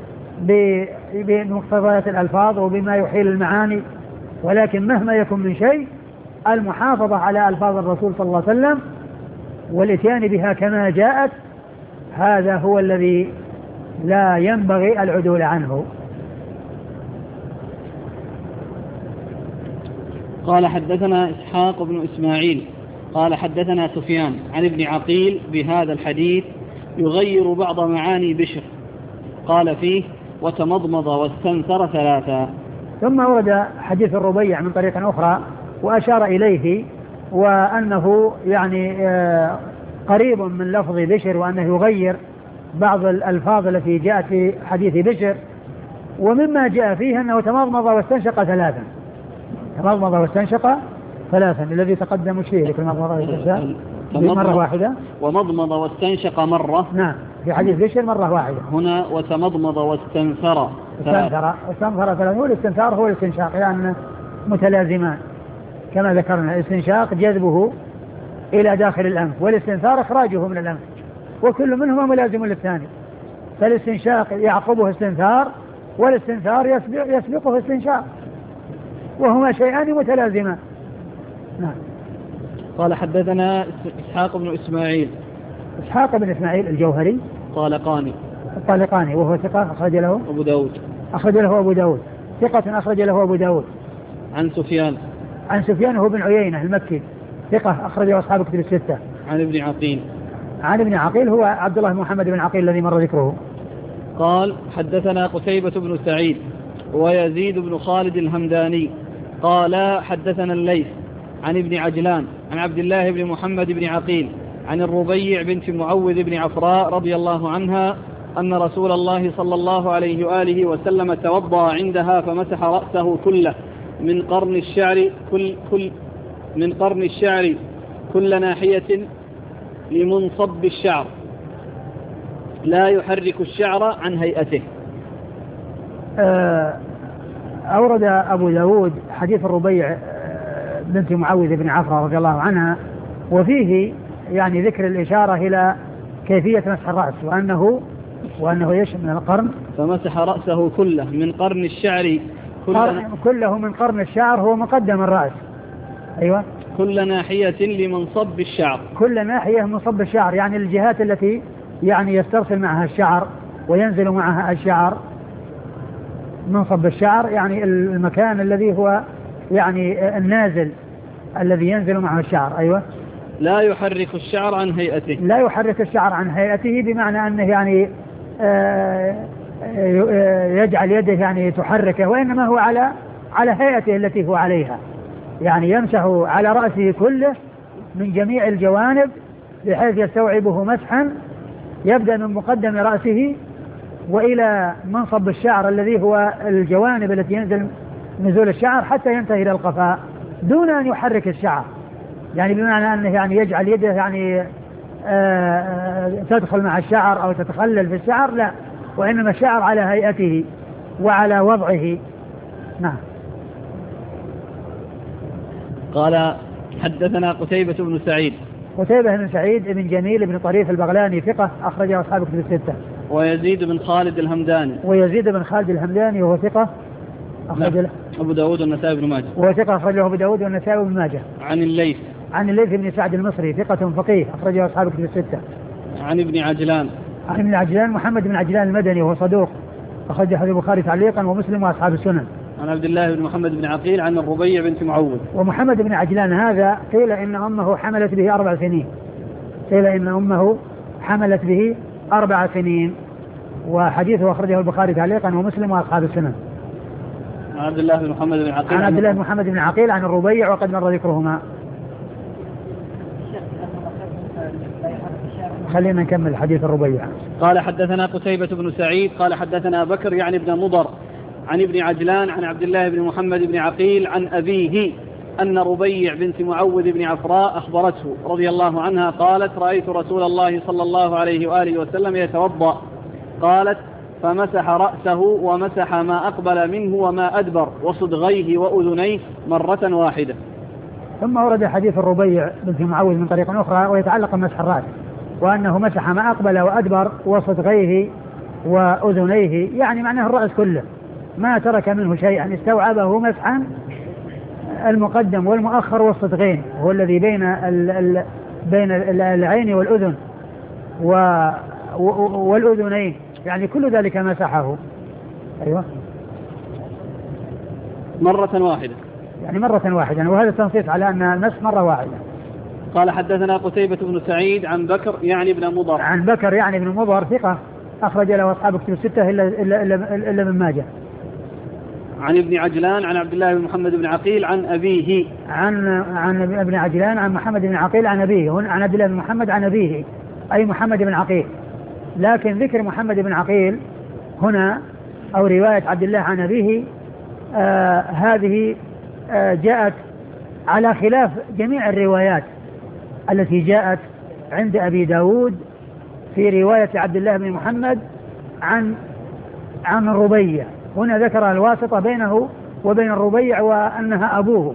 بمقتضيات الألفاظ وبما يحيل المعاني، ولكن مهما يكن من شيء المحافظة على ألفاظ الرسول صلى الله عليه وسلم والاتيان بها كما جاءت، هذا هو الذي لا ينبغي العدول عنه. قال حدثنا إسحاق بن إسماعيل قال حدثنا سفيان عن ابن عقيل بهذا الحديث يغير بعض معاني بشر، قال فيه وتمضمض واستنثر ثلاثا. ثم ورد حديث الربيع من طريق أخرى وأشار إليه، وأنه قريب من لفظ بشر، وأنه يغير بعض الألفاظ التي جاءت في حديث بشر. ومما جاء فيه أنه تمضمض واستنشق ثلاثا الذي تقدم شيء، لكن مرة واحدة، ومضمض واستنشق مرة. نعم، في حديث بشر مرة واحدة. هنا وتمضمض واستنثر. واستنثر ثلاث. والاستنثار هو الاستنشاق لأن متلازمان كما ذكرنا. الاستنشاق جذبه إلى داخل الأنف والاستنثار إخراجه من الأنف وكل منهما ملازم للثاني. فالاستنشاق يعقبه استنثار والاستنثار يسبقه استنشاق وهما شيئان متلازمان. نعم. قال حدثنا إسحاق بن إسماعيل. إسحاق بن إسماعيل الجوهري الطالقاني وهو ثقة أخرج له أبو داود ثقة أخرج له أبو داود. عن سفيان هو بن عيينة المكي ثقة أخرج له أصحاب كتب الستة. عن ابن عقيل هو عبد الله محمد بن عقيل الذي مر ذكره. قال حدثنا قتيبة بن سعيد ويزيد بن خالد الهمداني قال حدثنا الليث عن ابن عجلان عن عبد الله بن محمد بن عقيل عن الربيع بنت معوذ بن عفراء رضي الله عنها أن رسول الله صلى الله عليه وآله وسلم توضأ عندها فمسح رأسه كله من قرن الشعر كل ناحية لمنصب الشعر لا يحرك الشعر عن هيئته. أورد أبو داود حديث الربيع بنت معوذ بن عفراء رضي الله عنها وفيه يعني ذكر الإشارة إلى كيفية مسح الرأس وأنه يشمل من القرن. فمسح رأسه كله من قرن الشعر كله من قرن الشعر هو مقدم الرأس. أيوة. كل ناحية لمنصب الشعر. كل ناحية منصب الشعر يعني الجهات التي يعني يسترسل معها الشعر وينزل معها الشعر. منصب الشعر يعني المكان الذي هو يعني النازل الذي ينزل معه الشعر. أيوة. لا يحرك الشعر عن هيئته بمعنى أنه يعني يجعل يده يعني تحركه وإنما هو على هيئته التي هو عليها يعني يمسح على رأسه كله من جميع الجوانب بحيث يستوعبه مسحا يبدأ من مقدم رأسه وإلى منصب الشعر الذي هو الجوانب التي ينزل نزول الشعر حتى ينتهي إلى القفاء دون أن يحرك الشعر يعني بمعنى أنه يعني يجعل يده يعني تدخل مع الشعر أو تتخلل في الشعر لا وإنما الشعر على هيئته وعلى وضعه. نعم. قال حدثنا قتيبة بن سعيد بن جميل بن طريف البغلاني ثقة أخرجه أصحاب كتب الستة. ويزيد بن خالد الهمداني وهو ثقة أخرج له أبو داود والنسائي بن ماجه. وهو ثقة أخرجه أبو داود والنسائي بن ماجه. عن الليث بن سعد المصري ثقة فقيه أخرجه أصحاب كتب الستة. عن ابن عجلان محمد بن عجلان المدني وهو صدوق أخرجه البخاري تعليقا ومسلم وأصحاب السنن. عن عبد الله بن محمد بن عقيل عن الربيع بنت معوذ. ومحمد بن عجلان هذا قيل إن أمه حملت به 4 سنين وحديثه أخرجه البخاري تعليقا ومسلم وأصحاب السنن. عن عبد الله بن محمد بن عقيل عن الربيع وقد مر ذكرهما. خلينا نكمل حديث الربيع. قال حدثنا قتيبة بن سعيد قال حدثنا بكر يعني ابن مضر عن ابن عجلان عن عبد الله بن محمد بن عقيل عن أبيه أن ربيع بنت معوذ بن عفراء أخبرته رضي الله عنها قالت رأيت رسول الله صلى الله عليه وآله وسلم يتوضأ قالت فمسح رأسه ومسح ما أقبل منه وما أدبر وصدغيه وأذنيه مرة واحدة. ثم ورد حديث الربيع بنت معوذ من طريق أخرى ويتعلق بمسح الرأس وأنه مسح ما أقبل وأدبر وصدغيه وأذنيه يعني معناه الرأس كله ما ترك منه شيئا استوعبه مسحا المقدم والمؤخر والصدغين هو الذي بين العين والأذن والأذنين يعني كل ذلك مسحه. أيوة. مرة واحدة وهذا تنصيص على أن المسح مرة واحدة. قال حدثنا قتيبة بن سعيد عن بكر يعني ابن مضر ثقة أخرج له أصحاب كتب الستة إلا من ماجه. عن ابن عجلان عن عبد الله بن محمد بن عقيل عن أبيه. عن ابن عجلان عن محمد بن عقيل عن أبيه عن عبد الله بن محمد عن أبيه أي محمد بن عقيل لكن ذكر محمد بن عقيل هنا أو رواية عبد الله عن أبيه هذه جاءت على خلاف جميع الروايات التي جاءت عند أبي داود في رواية عبد الله بن محمد عن الربيع. هنا ذكر الواسطة بينه وبين الربيع وأنها أبوه.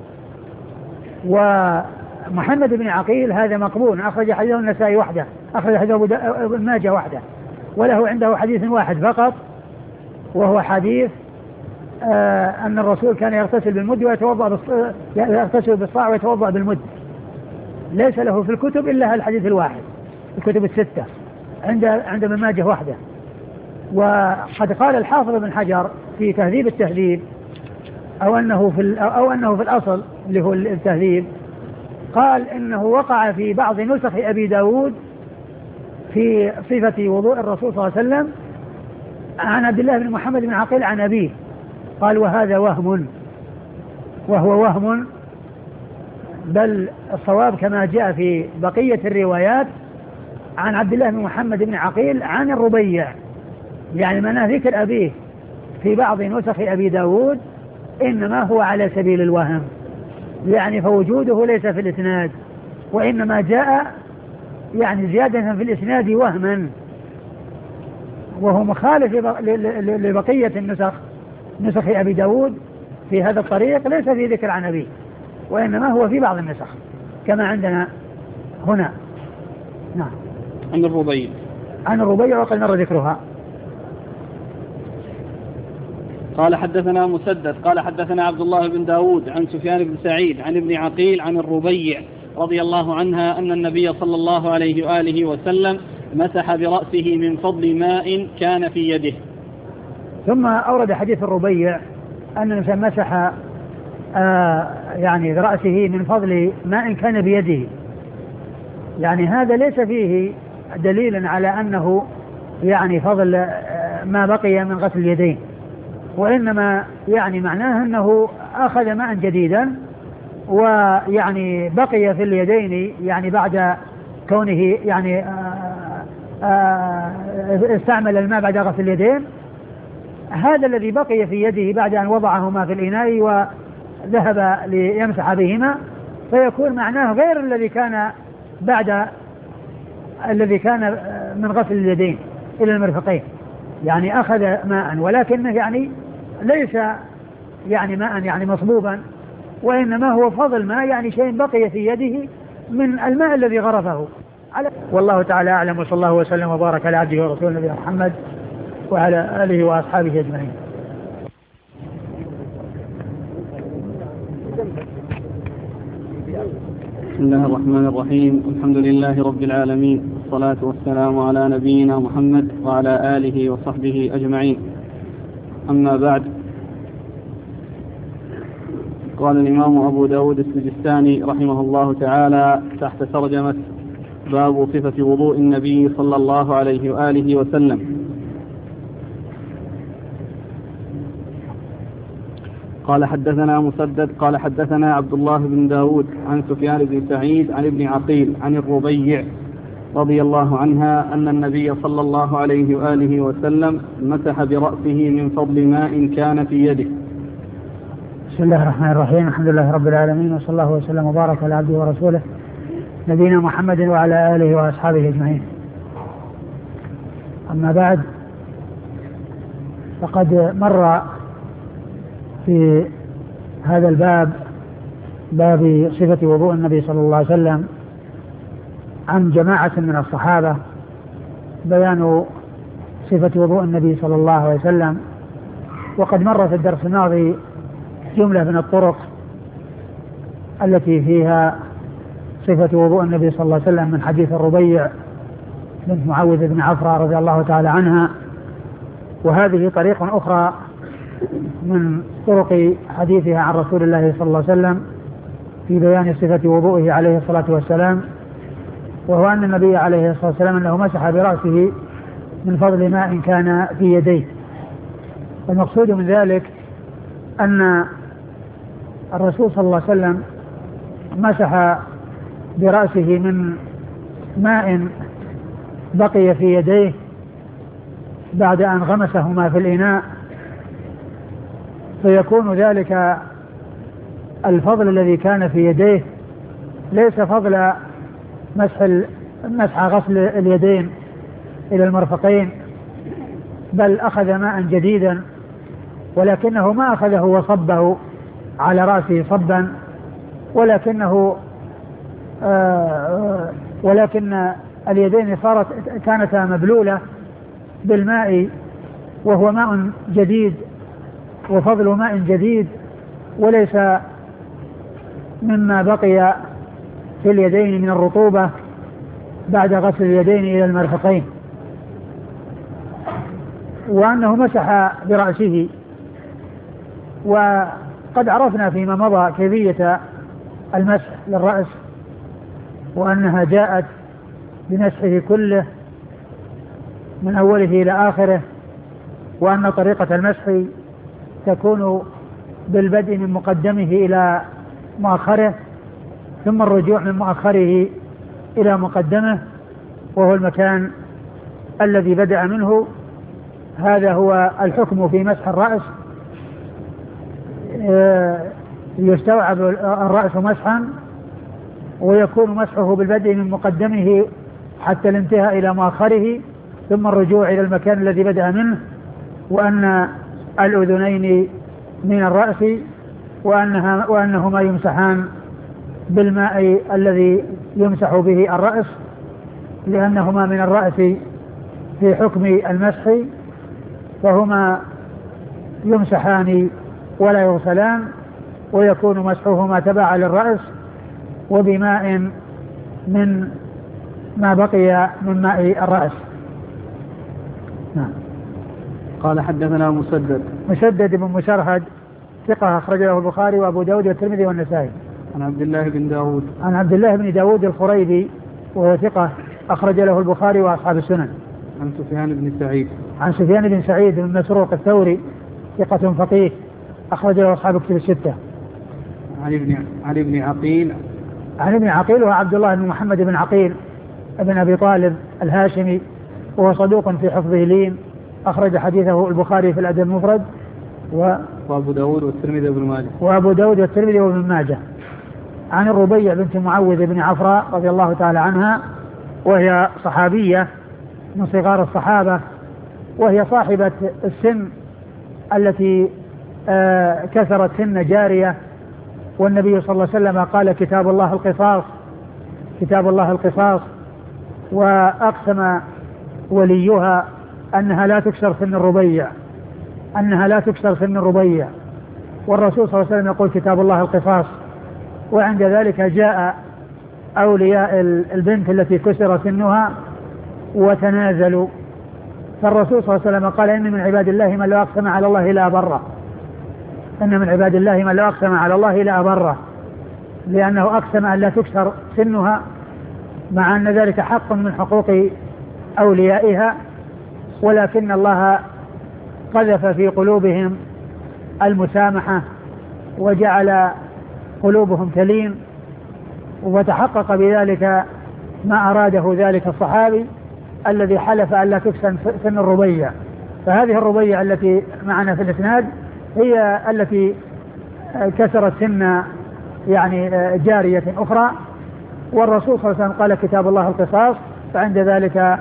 ومحمد بن عقيل هذا مقبول، أخرج حديثه النسائي وحده، أخرج حديثه ابن ماجه وحده، وله عنده حديث واحد فقط، وهو حديث أن الرسول كان يغتسل بالمد يغتسل بالصاع ويتوضأ بالمد. ليس له في الكتب إلا الحديث الواحد، الكتب الستة عند ابن ماجه وحده. وقد قال الحافظ بن حجر في تهذيب التهذيب أو أنه في الأصل اللي هو التهذيب، قال إنه وقع في بعض نسخ أبي داود في صفة وضوء الرسول صلى الله عليه وسلم عن عبد الله بن محمد بن عقيل عن أبيه. قال وهذا وهم، وهو وهم، بل الصواب كما جاء في بقية الروايات عن عبد الله بن محمد بن عقيل عن الربيع، يعني معناه ذكر أبيه في بعض نسخ أبي داود إنما هو على سبيل الوهم، يعني فوجوده ليس في الإسناد، وإنما جاء يعني زيادة في الإسناد وهما، وهو مخالف لبقية نسخ أبي داود في هذا الطريق، ليس في ذكر عن أبيه، وإنما هو في بعض النسخ كما عندنا هنا. نعم. عن الربيع وقد مر ذكرها. قال حدثنا مسدد قال حدثنا عبد الله بن داود عن سفيان بن سعيد عن ابن عقيل عن الربيع رضي الله عنها أن النبي صلى الله عليه وآله وسلم مسح برأسه من فضل ماء كان في يده. ثم أورد حديث الربيع أن الإنسان مسح يعني برأسه من فضل ماء كان بيده، يعني هذا ليس فيه دليل على أنه يعني فضل ما بقي من غسل اليدين، وإنما يعني معناه أنه أخذ ماء جديدا ويعني بقي في اليدين، يعني بعد كونه يعني استعمل الماء بعد غسل اليدين، هذا الذي بقي في يده بعد أن وضعهما في الإناء وذهب ليمسح بهما، فيكون معناه غير الذي كان من غسل اليدين إلى المرفقين، يعني أخذ ماء ولكنه يعني ليس يعني ماء يعني مصبوبا، وإنما هو فضل ماء، يعني شيء بقي في يده من الماء الذي غرفه. والله تعالى أعلم، وصلى الله وسلم وبارك على عبده ورسوله نبينا محمد وعلى آله وأصحابه أجمعين. بسم الله الرحمن الرحيم، الحمد لله رب العالمين، والصلاة والسلام على نبينا محمد وعلى آله وصحبه أجمعين. أما بعد، قال الإمام أبو داود السجستاني رحمه الله تعالى تحت ترجمة باب صفة وضوء النبي صلى الله عليه وآله وسلم: قال حدثنا مسدد قال حدثنا عبد الله بن داود عن سفيان بن سعيد عن ابن عقيل عن الربيع رضي الله عنها أن النبي صلى الله عليه وآله وسلم مسح برأسه من فضل ماء كان في يده. بسم الله الرحمن الرحيم، الحمد لله رب العالمين، وصلى الله وسلم وبارك على عبده ورسوله نبينا محمد وعلى آله وأصحابه أجمعين. أما بعد، فقد مر في هذا الباب، باب صفة وضوء النبي صلى الله عليه وسلم، عن جماعة من الصحابة بيان صفة وضوء النبي صلى الله عليه وسلم. وقد مر في الدرس الماضي جملة من الطرق التي فيها صفة وضوء النبي صلى الله عليه وسلم من حديث الربيع بنت معوذ بن عفرة رضي الله تعالى عنها، وهذه طريق أخرى من طرق حديثها عن رسول الله صلى الله عليه وسلم في بيان صفة وضوءه عليه الصلاة والسلام، وهو أن النبي عليه الصلاة والسلام أنه مسح برأسه من فضل ماء كان في يديه. والمقصود من ذلك أن الرسول صلى الله عليه وسلم مسح برأسه من ماء بقي في يديه بعد أن غمسهما في الإناء، فيكون ذلك الفضل الذي كان في يديه ليس فضل مسح غسل اليدين إلى المرفقين، بل أخذ ماء جديدا، ولكنه ما أخذه وصبه على رأسه صبا، ولكن اليدين كانتا مبلولة بالماء، وهو ماء جديد وفضل ماء جديد، وليس مما بقي في اليدين من الرطوبة بعد غسل اليدين إلى المرفقين. وأنه مسح برأسه، وقد عرفنا فيما مضى كيفية المسح للرأس، وأنها جاءت بمسحه كله من أوله إلى آخره، وأن طريقة المسح تكون بالبدء من مقدمه إلى مؤخره، ثم الرجوع من مؤخره إلى مقدمه، وهو المكان الذي بدأ منه. هذا هو الحكم في مسح الرأس. يستوعب الرأس مسحا، ويكون مسحه بالبدء من مقدمه حتى الانتهاء إلى مؤخره، ثم الرجوع إلى المكان الذي بدأ منه، وأن الأذنين من الرأس، وأنهما يمسحان بالماء الذي يمسح به الرأس، لأنهما من الرأس في حكم المسح، فهما يمسحان ولا يغسلان، ويكون مسحهما تبعا للرأس وبماء من ما بقي من ماء الرأس. نعم. قال حدثنا مسدد بن مسرهد ثقة أخرج له البخاري وأبو داود والترمذي والنسائي. عن عبد الله بن داود الخريبي وهو ثقة أخرج له البخاري وأصحاب السنن. عن سفيان بن سعيد بن مسروق الثوري ثقة فقيه أخرج له أصحاب الكتب الستة. عن ابن عقيل وهو عبد الله بن محمد بن عقيل ابن أبي طالب الهاشمي، وهو صدوق في حفظه لين، أخرج حديثه البخاري في الأدب المفرد وأبو داود والترمذي وابن ماجه. عن الربيع بنت معوذ بن عفراء رضي الله تعالى عنها، وهي صحابية من صغار الصحابة، وهي صاحبة السن التي كسرت سن جارية، والنبي صلى الله عليه وسلم قال كتاب الله القصاص، وأقسم وليها أنها لا تكسر سن الربيع، والرسول صلى الله عليه وسلم يقول كتاب الله القصاص. وعند ذلك جاء أولياء البنت التي كسر سنها وتنازلوا، فالرسول صلى الله عليه وسلم قال إن من عباد الله من لو أقسم على الله لا أبره، لأنه أقسم أن لا تكسر سنها، مع أن ذلك حق من حقوق أوليائها، ولكن الله قذف في قلوبهم المسامحة وجعل قلوبهم تلين، وتحقق بذلك ما أراده ذلك الصحابي الذي حلف أن لا تكسر سن الربيع. فهذه الربيع التي معنا في الإسناد هي التي كسرت سن جارية أخرى، والرسول صلى الله عليه وسلم قال كتاب الله القصاص، فعند ذلك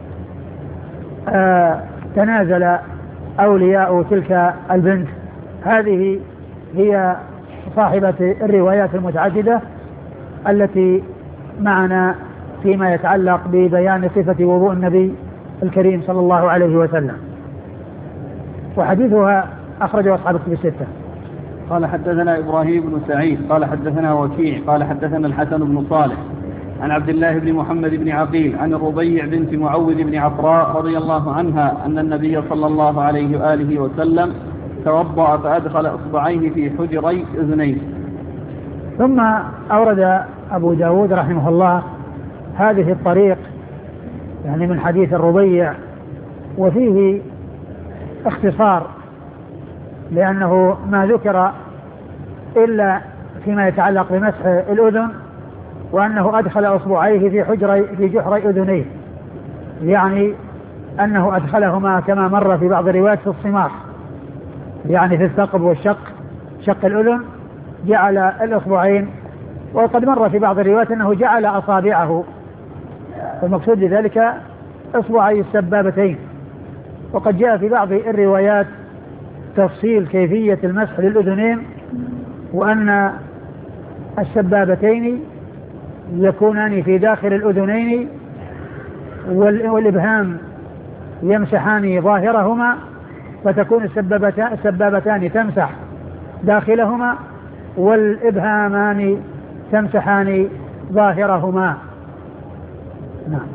تنازل أولياء تلك البنت. هذه هي صاحبة الروايات المتعددة التي معنا فيما يتعلق ببيان صفة وضوء النبي الكريم صلى الله عليه وسلم، وحديثها أخرجه أصحاب الكتب الستة. قال حدثنا إبراهيم بن سعيد قال حدثنا وكيع قال حدثنا الحسن بن صالح عن عبد الله بن محمد بن عقيل عن الربيع بنت معوذ بن عفراء رضي الله عنها أن النبي صلى الله عليه وآله وسلم توضأ فأدخل إصبعيه في حجري أذنيه. ثم أورد أبو داود رحمه الله هذه الطريق من حديث الربيع، وفيه اختصار، لأنه ما ذكر إلا فيما يتعلق بمسح الأذن، وأنه أدخل أصبعيه في جحري أذنيه، يعني أنه أدخلهما كما مر في بعض الروايات في الصماخ، في الثقب والشق، شق الأذن، جعل الأصبعين، وقد مر في بعض الروايات أنه جعل أصابعه، المقصود بذلك إصبعي السبابتين. وقد جاء في بعض الروايات تفصيل كيفية المسح للأذنين، وأن السبابتين يكونان في داخل الأذنين، والإبهام يمسحان ظاهرهما، فتكون السبابتان تمسح داخلهما، والإبهامان تمسحان ظاهرهما. نعم.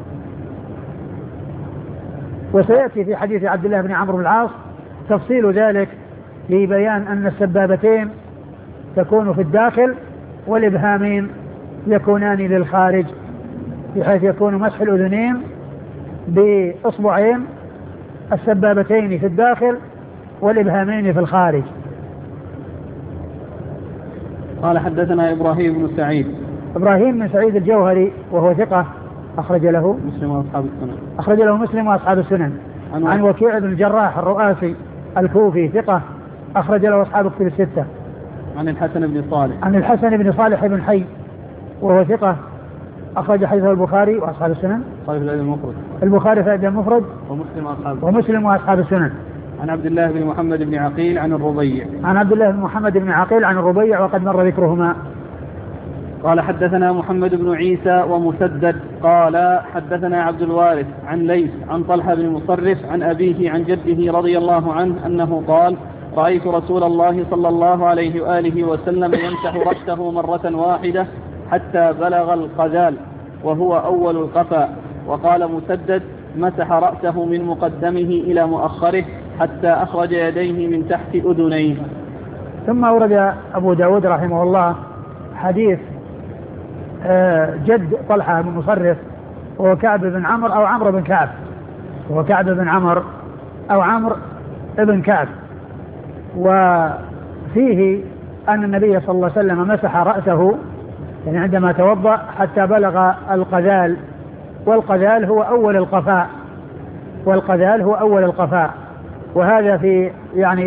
وسيأتي في حديث عبد الله بن عمرو بن العاص تفصيل ذلك في بيان أن السبابتين تكون في الداخل والإبهامين يكونان للخارج، بحيث يكون مسح الأذنين بإصبعين، السبابتين في الداخل والإبهامين في الخارج. قال حدثنا إبراهيم بن سعيد. إبراهيم بن سعيد الجوهري وهو ثقة أخرج له مسلم وأصحاب السنن. أخرج له مسلم وأصحاب السنن. عن وكيع بن الجراح الرؤاسي الكوفي ثقة أخرج له أصحاب الكتب الستة. عن الحسن بن صالح. عن الحسن بن صالح بن حي وهو ثقة أخرج حديثه البخاري وأصحاب السنن. البخاري في الأدب المفرد ومسلم وأصحاب السنن. عن عبد الله بن محمد بن عقيل عن الربيع. عن عبد الله بن محمد بن عقيل عن الربيع وقد مر ذكرهما. قال حدثنا محمد بن عيسى ومسدد قال حدثنا عبد الوارث عن ليث عن طلحة بن مصرف عن أبيه عن جده رضي الله عنه أنه قال: رأيت رسول الله صلى الله عليه وآله وسلم يمسح رأسه مرة واحدة حتى بلغ القذال وهو أول القفا. وقال مسدد: مسح رأسه من مقدمه إلى مؤخره حتى أخرج يديه من تحت أذنيه. ثم أورد أبو داود رحمه الله حديث جد طلحة بن مصرف وهو كعب بن عمرو أو عمرو بن كعب، وهو كعب بن عمرو أو عمرو بن كعب، وفيه أن النبي صلى الله عليه وسلم مسح رأسه يعني عندما توضأ حتى بلغ القذال، والقذال هو أول القفاء، وهذا في يعني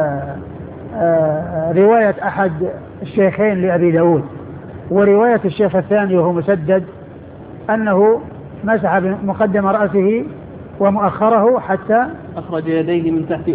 رواية أحد الشيخين لأبي داود. ورواية الشيخ الثاني وهو مسدد أنه مسح بمقدم رأسه ومؤخره حتى أخرج يديه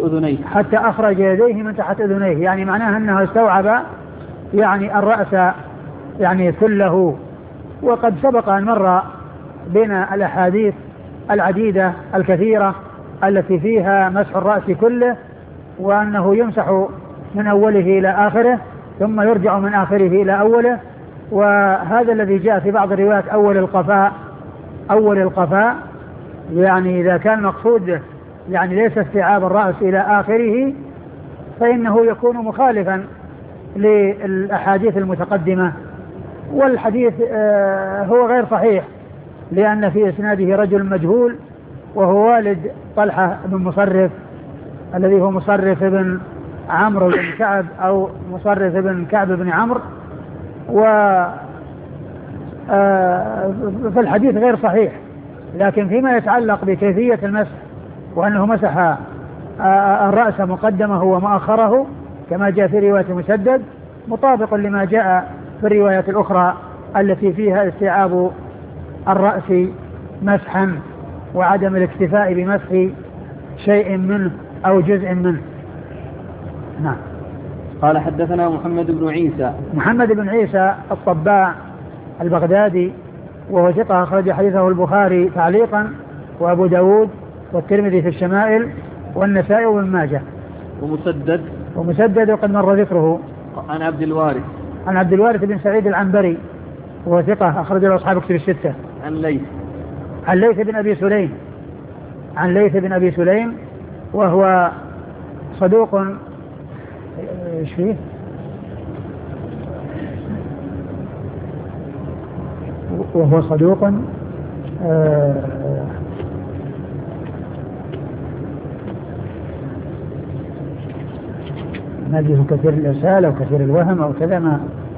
من تحت أذنيه، يعني معناه أنه استوعب يعني الرأس يعني كله. وقد سبق أن مر بنا الأحاديث العديدة الكثيرة التي فيها مسح الرأس كله، وأنه يمسح من أوله إلى آخره ثم يرجع من آخره إلى أوله. وهذا الذي جاء في بعض الروايات أول القفاء يعني إذا كان مقصود يعني ليس استيعاب الرأس إلى آخره فإنه يكون مخالفا للأحاديث المتقدمة. والحديث هو غير صحيح لأن في إسناده رجل مجهول وهو والد طلحة بن مصرف الذي هو مصرف بن عمرو بن كعب أو مصرف بن كعب بن عمرو، فالحديث غير صحيح. لكن فيما يتعلق بكيفية المسح وأنه مسح الرأس مقدمه ومؤخره كما جاء في رواية مسدد مطابق لما جاء في الروايات الأخرى التي فيها استيعاب الرأس مسحا وعدم الاكتفاء بمسح شيء منه أو جزء منه. نعم. قال حدثنا محمد بن عيسى الطباع البغدادي وهو ثقة أخرج حديثه البخاري تعليقا وأبو داود والترمذي في الشمائل والنسائي وابن ماجه. ومسدد وقد مر ذكره. عن عبد الوارث بن سعيد العنبري وهو ثقة أخرج له أصحاب كتب الستة. عن ليث بن أبي سليم وهو صدوق ايش فيه وهو صدوق نجده كثير الإرسال أو كثير الوهم أو كذا ما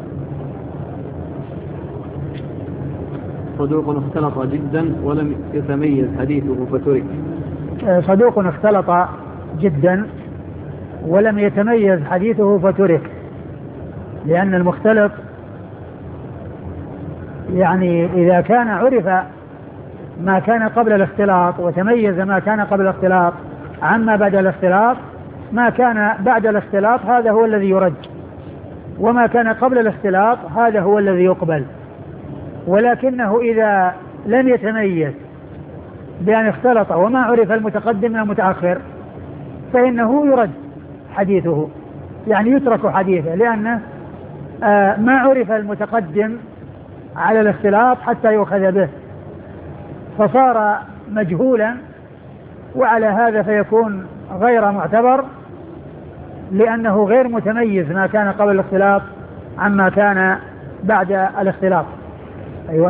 صدوق اختلط جدا ولم يتميز حديثه فترك. صدوق اختلط جدا ولم يتميز حديثه فترك، لأن المختلط يعني إذا كان عرف ما كان قبل الاختلاط وتميز ما كان قبل الاختلاط عما بعد الاختلاط، ما كان بعد الاختلاط هذا هو الذي يرج، وما كان قبل الاختلاط هذا هو الذي يقبل. ولكنه إذا لم يتميز بأن اختلط وما عرف المتقدم من المتأخر فإنه يرد حديثه، يعني يترك حديثه، لأنه ما عرف المتقدم على الاختلاط حتى يؤخذ به، فصار مجهولا، وعلى هذا فيكون غير معتبر لأنه غير متميز ما كان قبل الاختلاط عما كان بعد الاختلاط. أيوة،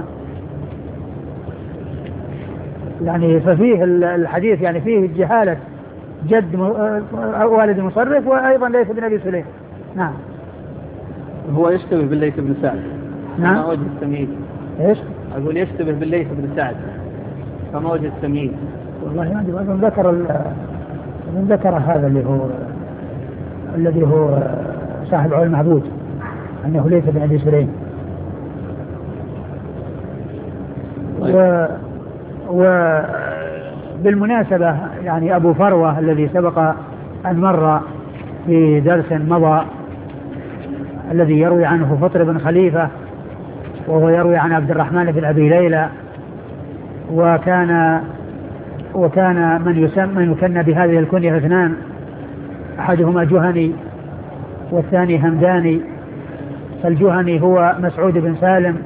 يعني ففيه الحديث يعني فيه جهالة جد والد المصرف، وأيضا ليس بن أبي سليم. نعم. هو يشتبه بالليث بن سعد. نعم. ما وجه التمييز؟ ايش؟ أقول يشتبه بالليث بن سعد، فما وجه التمييز؟ والله ما أدري، من ذكر هذا الذي هو صاحب عون المعبود أنه ليس بن أبي سليم. وبالمناسبة يعني أبو فروة الذي سبق أن مر في درس مضى، الذي يروي عنه فطر بن خليفة، وهو يروي عن عبد الرحمن بن أبي ليلى، وكان من يكن بهذه الكنية اثنان، أحدهما جهني والثاني همداني. فالجهني هو مسعود بن سالم،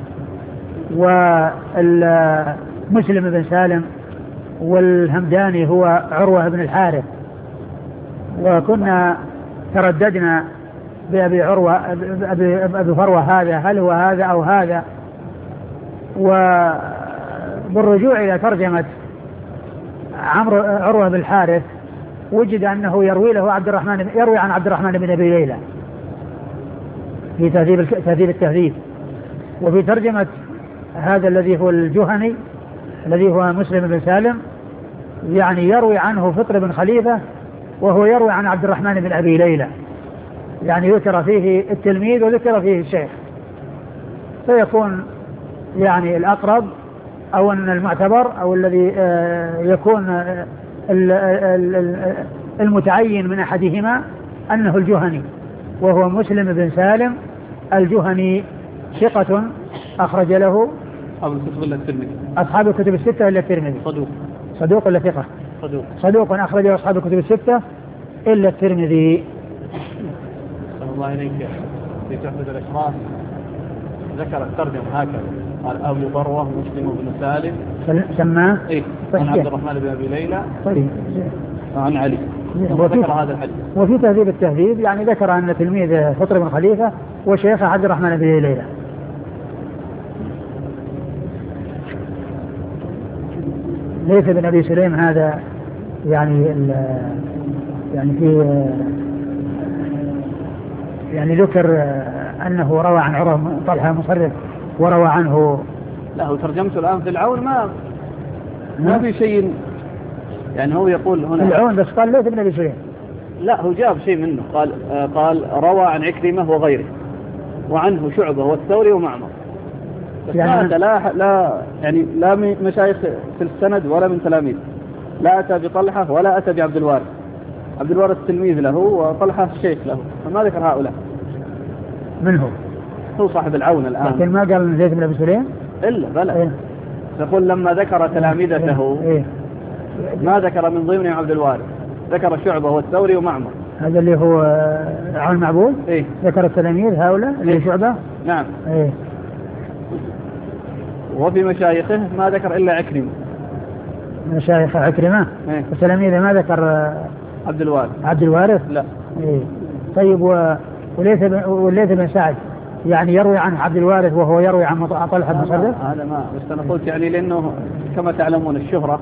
ومسلم بن سالم، والهمداني هو عروة بن الحارث. وكنا ترددنا بأبي فروة هذا هل هو هذا أو هذا، وبالرجوع إلى ترجمة عروة بن الحارث وجد أنه يروي عن عبد الرحمن بن أبي ليلى في تهذيب التهذيب. وفي ترجمة هذا الذي هو الجهني الذي هو مسلم بن سالم يعني يروي عنه فطر بن خليفة، وهو يروي عن عبد الرحمن بن أبي ليلى، يعني ذكر فيه التلميذ وذكر فيه الشيخ، فيكون يعني الأقرب أو أن المعتبر أو الذي يكون المتعين من أحدهما أنه الجهني، وهو مسلم بن سالم الجهني، ثقة أخرج له أصحاب الكتب الستة إلا الترمذي. صدوق ولا ثقة؟ صدوق أخرج له أصحاب الكتب الستة إلا الترمذي. الله إليك في تحفة الأشراف ذكر الترجمة هكذا، قال أبو فروة مسلم بن سالم سماه عن عبد الرحمن بن أبي ليلى عن علي، ذكر هذا الحديث. وفي تهذيب التهذيب يعني ذكر أن تلميذ فطر بن خليفة وشيخ عبد الرحمن بن أبي ليلى. ليس بن أبي سليم هذا يعني في يعني ذكر أنه روى عن عروة طلحة مصرف وروى عنه. لا هو ترجمته الآن في العون ما في شيء، يعني هو يقول هنا العون بس قال ليس بن أبي سليم. لا هو جاب شيء منه، قال روى عن عكرمة وغيره وعنه شعبة والثوري ومعمر، يعني لا مشايخ في السند ولا من تلاميذ، لا أتى بطلحة ولا أتى بعبد الوارث. عبد الوارث تلميذ له وطلحة الشيخ له، فما ذكر هؤلاء. من هو صاحب العون الآن، لكن ما قال زيد بن أبي سليم إلا بلى. إيه؟ يقول لما ذكر تلاميذته ما ذكر من ضمن عبد الوارث، ذكر شعبة والثوري ومعمر. هذا اللي هو عون معبود. ذكر التلاميذ هؤلاء اللي شعبة. نعم. وفي مشايخه ما ذكر إلا عكرمة. مشايخ عكرمة. وتلاميذه ما ذكر عبد الوارث. لا. طيب وليث بن سعد يعني يروي عن عبد الوارث وهو يروي عن طلحة بن صدر. هذا ما بس أنا قلت يعني لأنه كما تعلمون الشهرة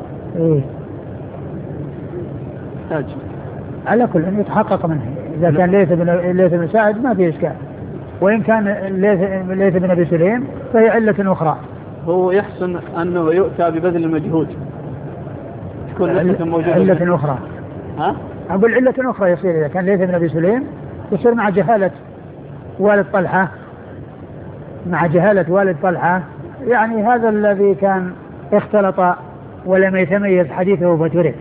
تحتاج على كل أن يتحقق منه. إذا كان ليث بن سعد ما في إشكال، وإن كان ليث بن أبي سليم فهي علة أخرى. هو يحسن أنه يؤتى ببذل المجهود، تكون علة أخرى. أقول علة أخرى يصير إذا كان ليث بن أبي سليم يصير مع جهالة والد طلحة، يعني هذا الذي كان اختلط ولم يتميز حديثه فترك.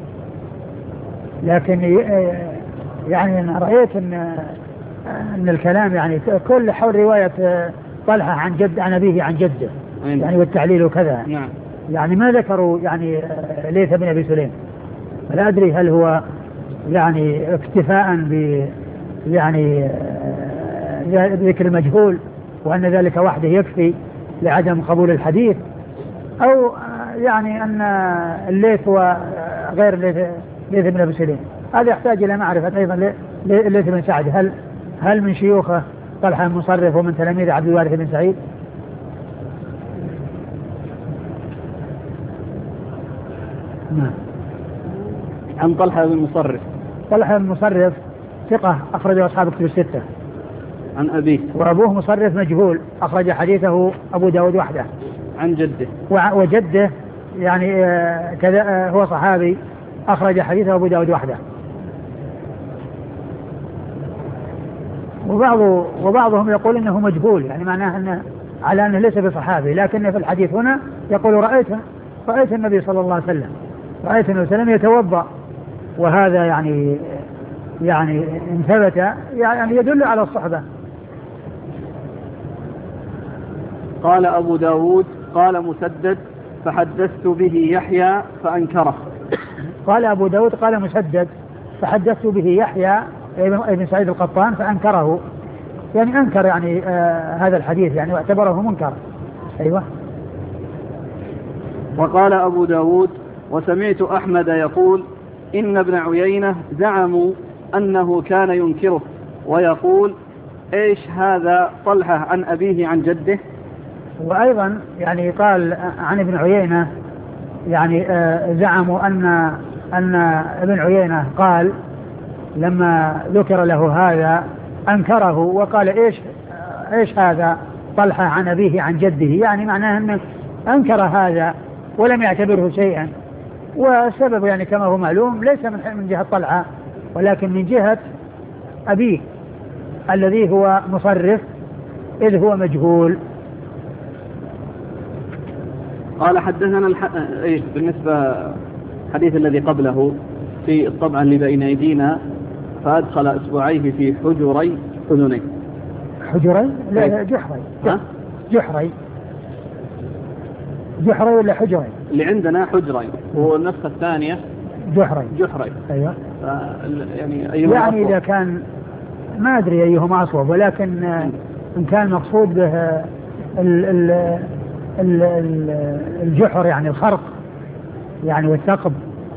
لكن يعني أنا رأيت أن الكلام يعني كل حول رواية طلحة عن جد عن أبيه عن جده يعني والتعليل وكذا. نعم. يعني ما ذكروا يعني ليث بن أبي سليم، فلا أدري هل هو يعني اكتفاء ب يعني ذكر المجهول وأن ذلك وحده يكفي لعدم قبول الحديث، أو يعني أن الليث هو غير ليث بن أبي سليم. هذا يحتاج إلى معرفة أيضا ليث بن سعد هل من شيوخه طلحة المصرف ومن تلاميذ عبد الوارث بن سعيد. نعم. عن طلحة بن مصرف. طلحة بن مصرف ثقة أخرجه أصحاب كتب الستة. عن أبيه. وأبوه مصرف مجهول أخرج حديثه أبو داود وحده. عن جده. وجده يعني كذا هو صحابي أخرج حديثه أبو داود وحده. وبعضهم يقول إنه مجهول، يعني معناه أنه على أنه ليس بصحابي، لكن في الحديث هنا يقول رأيت النبي صلى الله عليه وسلم، رأيت النبي صلى الله عليه وسلم يتوضأ، وهذا يعني إن ثبت يعني يدل على الصحبة. قال أبو داود قال مسدد فحدثت به يحيى فأنكره. قال أبو داود قال مسدد فحدثت به يحيى ابن سعيد القطان فأنكره، يعني أنكر يعني هذا الحديث يعني واعتبره منكر. أيوة. وقال أبو داود وسمعت أحمد يقول إن ابن عيينة زعموا أنه كان ينكره ويقول إيش هذا طلحة عن أبيه عن جده. وأيضا يعني قال عن ابن عيينة يعني زعموا أن ابن عيينة قال لما ذكر له هذا أنكره وقال إيش هذا طلحة عن أبيه عن جده، يعني معناه أنه أنكر هذا ولم يعتبره شيئا. والسبب يعني كما هو معلوم ليس من جهة طلحة ولكن من جهة أبيه الذي هو مصرف إذ هو مجهول. قال حدثنا بالنسبة الحديث الذي قبله في الطبعة اللي بين أيدينا فأدخل إصبعيه في حجري أذنيه. حجري؟ لا جحري ولا حجري؟ اللي عندنا حجري والنسخة الثانية جحري. أيوة. يعني إذا كان ما أدري أيهما أصوب، ولكن إن كان مقصود به الجحر يعني الخرق يعني والثقب،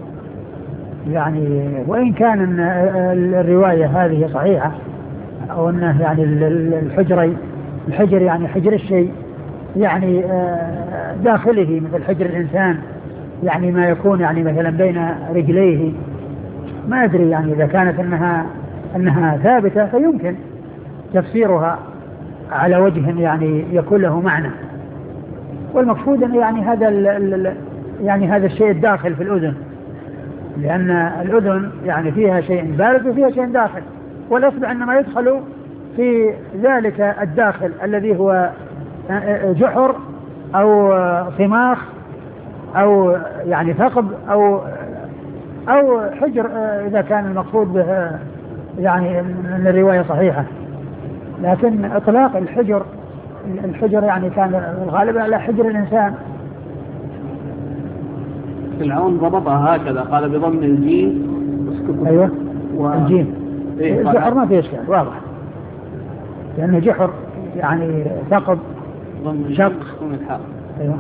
يعني وإن كان الرواية هذه صحيحة أو أنه يعني الحجر يعني حجر الشيء يعني داخله مثل حجر الإنسان، يعني ما يكون يعني مثلا بين رجليه، ما أدري يعني إذا كانت أنها ثابتة فيمكن تفسيرها على وجه يعني يكون له معنى. والمقصود أن يعني هذا الشيء الداخل في الأذن، لأن الأذن يعني فيها شيء بارد وفيها شيء داخل، والأصبع إنما يدخل في ذلك الداخل الذي هو جحر أو صماخ أو يعني ثقب أو حجر إذا كان المقصود به يعني أن الرواية صحيحة. لكن إطلاق الحجر يعني كان الغالب على حجر الإنسان. فرعون ضبطها هكذا قال بضم الجيم. أيوة الجيم. الجحر ما فيه إشكال واضح، لأنه جحر يعني ثقب شق. أيوة.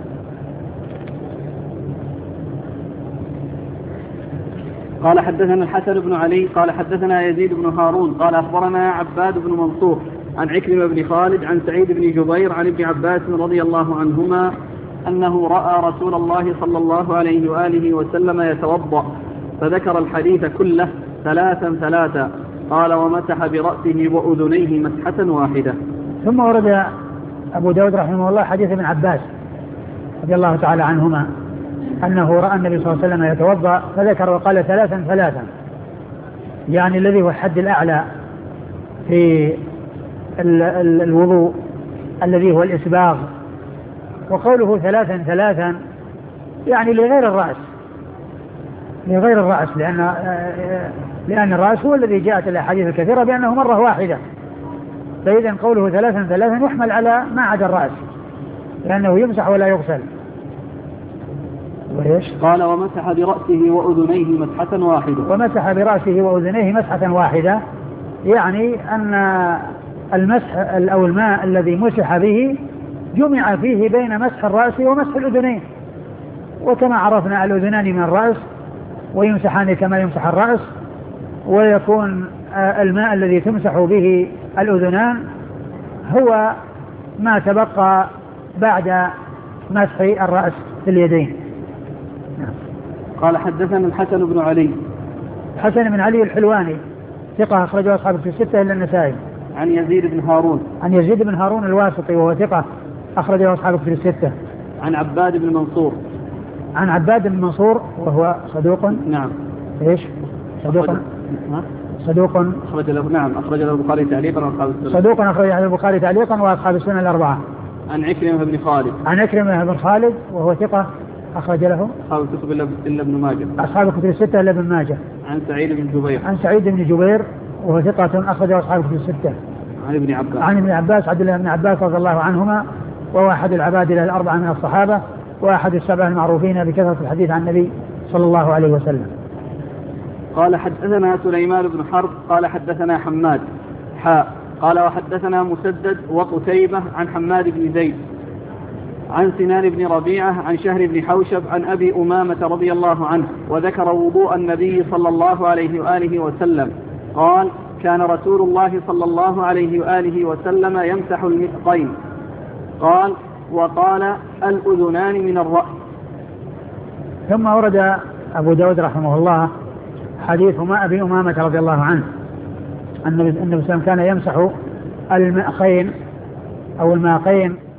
قال حدثنا الحسن بن علي قال حدثنا يزيد بن هارون قال أخبرنا عباد بن منصور عن عكرمة بن خالد عن سعيد بن جبير عن ابن عباس رضي الله عنهما أنه رأى رسول الله صلى الله عليه وآله وسلم يتوضأ فذكر الحديث كله ثلاثا قال ومسح برأسه وأذنيه مسحة واحدة. ثم ورد أبو داود رحمه الله حديث ابن عباس رضي الله تعالى عنهما أنه رأى النبي صلى الله عليه وسلم يتوضأ فذكر وقال ثلاثا، يعني الذي هو الحد الأعلى في الوضوء الذي هو الإسباغ وقوله ثلاثا ثلاثا يعني لغير الرأس، لغير الرأس، لأن الرأس هو الذي جاءت الأحاديث الكثيرة بأنه مرة واحدة، فإذا قوله ثلاثا ثلاثا يحمل على ما عدا الرأس لأنه يمسح ولا يغسل. وإيش؟ قال ومسح برأسه وأذنيه مسحة واحدة. ومسح برأسه وأذنيه مسحة واحدة، يعني أن المسح أو الماء الذي مسح به جمع فيه بين مسح الرأس ومسح الأذنين، وكما عرفنا الأذنان من الرأس ويمسحان كما يمسح الرأس، ويكون الماء الذي تمسح به الأذنان هو ما تبقى بعد مسح الرأس في اليدين. قال حدثنا الحسن بن علي. الحسن بن علي الحلواني ثقة أخرجه أصحاب الكتب الستة إلا النسائي. عن يزيد بن هارون. عن يزيد بن هارون الواسطي وهو ثقة أخرجه أصحاب الكتب الستة. عن عباد بن منصور. عن عباد بن منصور وهو صدوق. نعم. إيش؟ صدوق. صدوق أخرج له. نعم أخرج له البخاري تعليقا وأصحاب السنن. صدوق أخرج له البخاري تعليقا وأصحاب السنن الأربعة. عن عكرمة بن خالد. عن عكرمة بن خالد وهو ثقة أخرج له أصحاب الكتب إلا ابن ماجه. أصحاب الكتب الستة إلا ابن ماجه. عن سعيد بن جبير. عن سعيد بن جبير وهو ثقة أخرج أصحاب الكتب الستة. عن ابن عباس. عن ابن عباس عبد الله بن عباس رضي الله عنهما، وهو أحد العبادلة الأربعة من الصحابة وأحد السبعة المعروفين بكثرة الحديث عن النبي صلى الله عليه وسلم. قال حدثنا سليمان بن حرب قال حدثنا حماد قال وحدثنا مسدد وقتيبة عن حماد بن زيد عن سنان بن ربيعة عن شهر بن حوشب عن أبي أمامة رضي الله عنه، وذكر وضوء النبي صلى الله عليه وآله وسلم قال كان رسول الله صلى الله عليه وآله وسلم يمسح المسقين. قال وقال الأذنان من الرأس. ثم ورد أبو داود رحمه الله حديث ما أبي أمامة رضي الله عنه أن النبي صلى الله عليه وسلم كان يمسح المأخين أو الماقين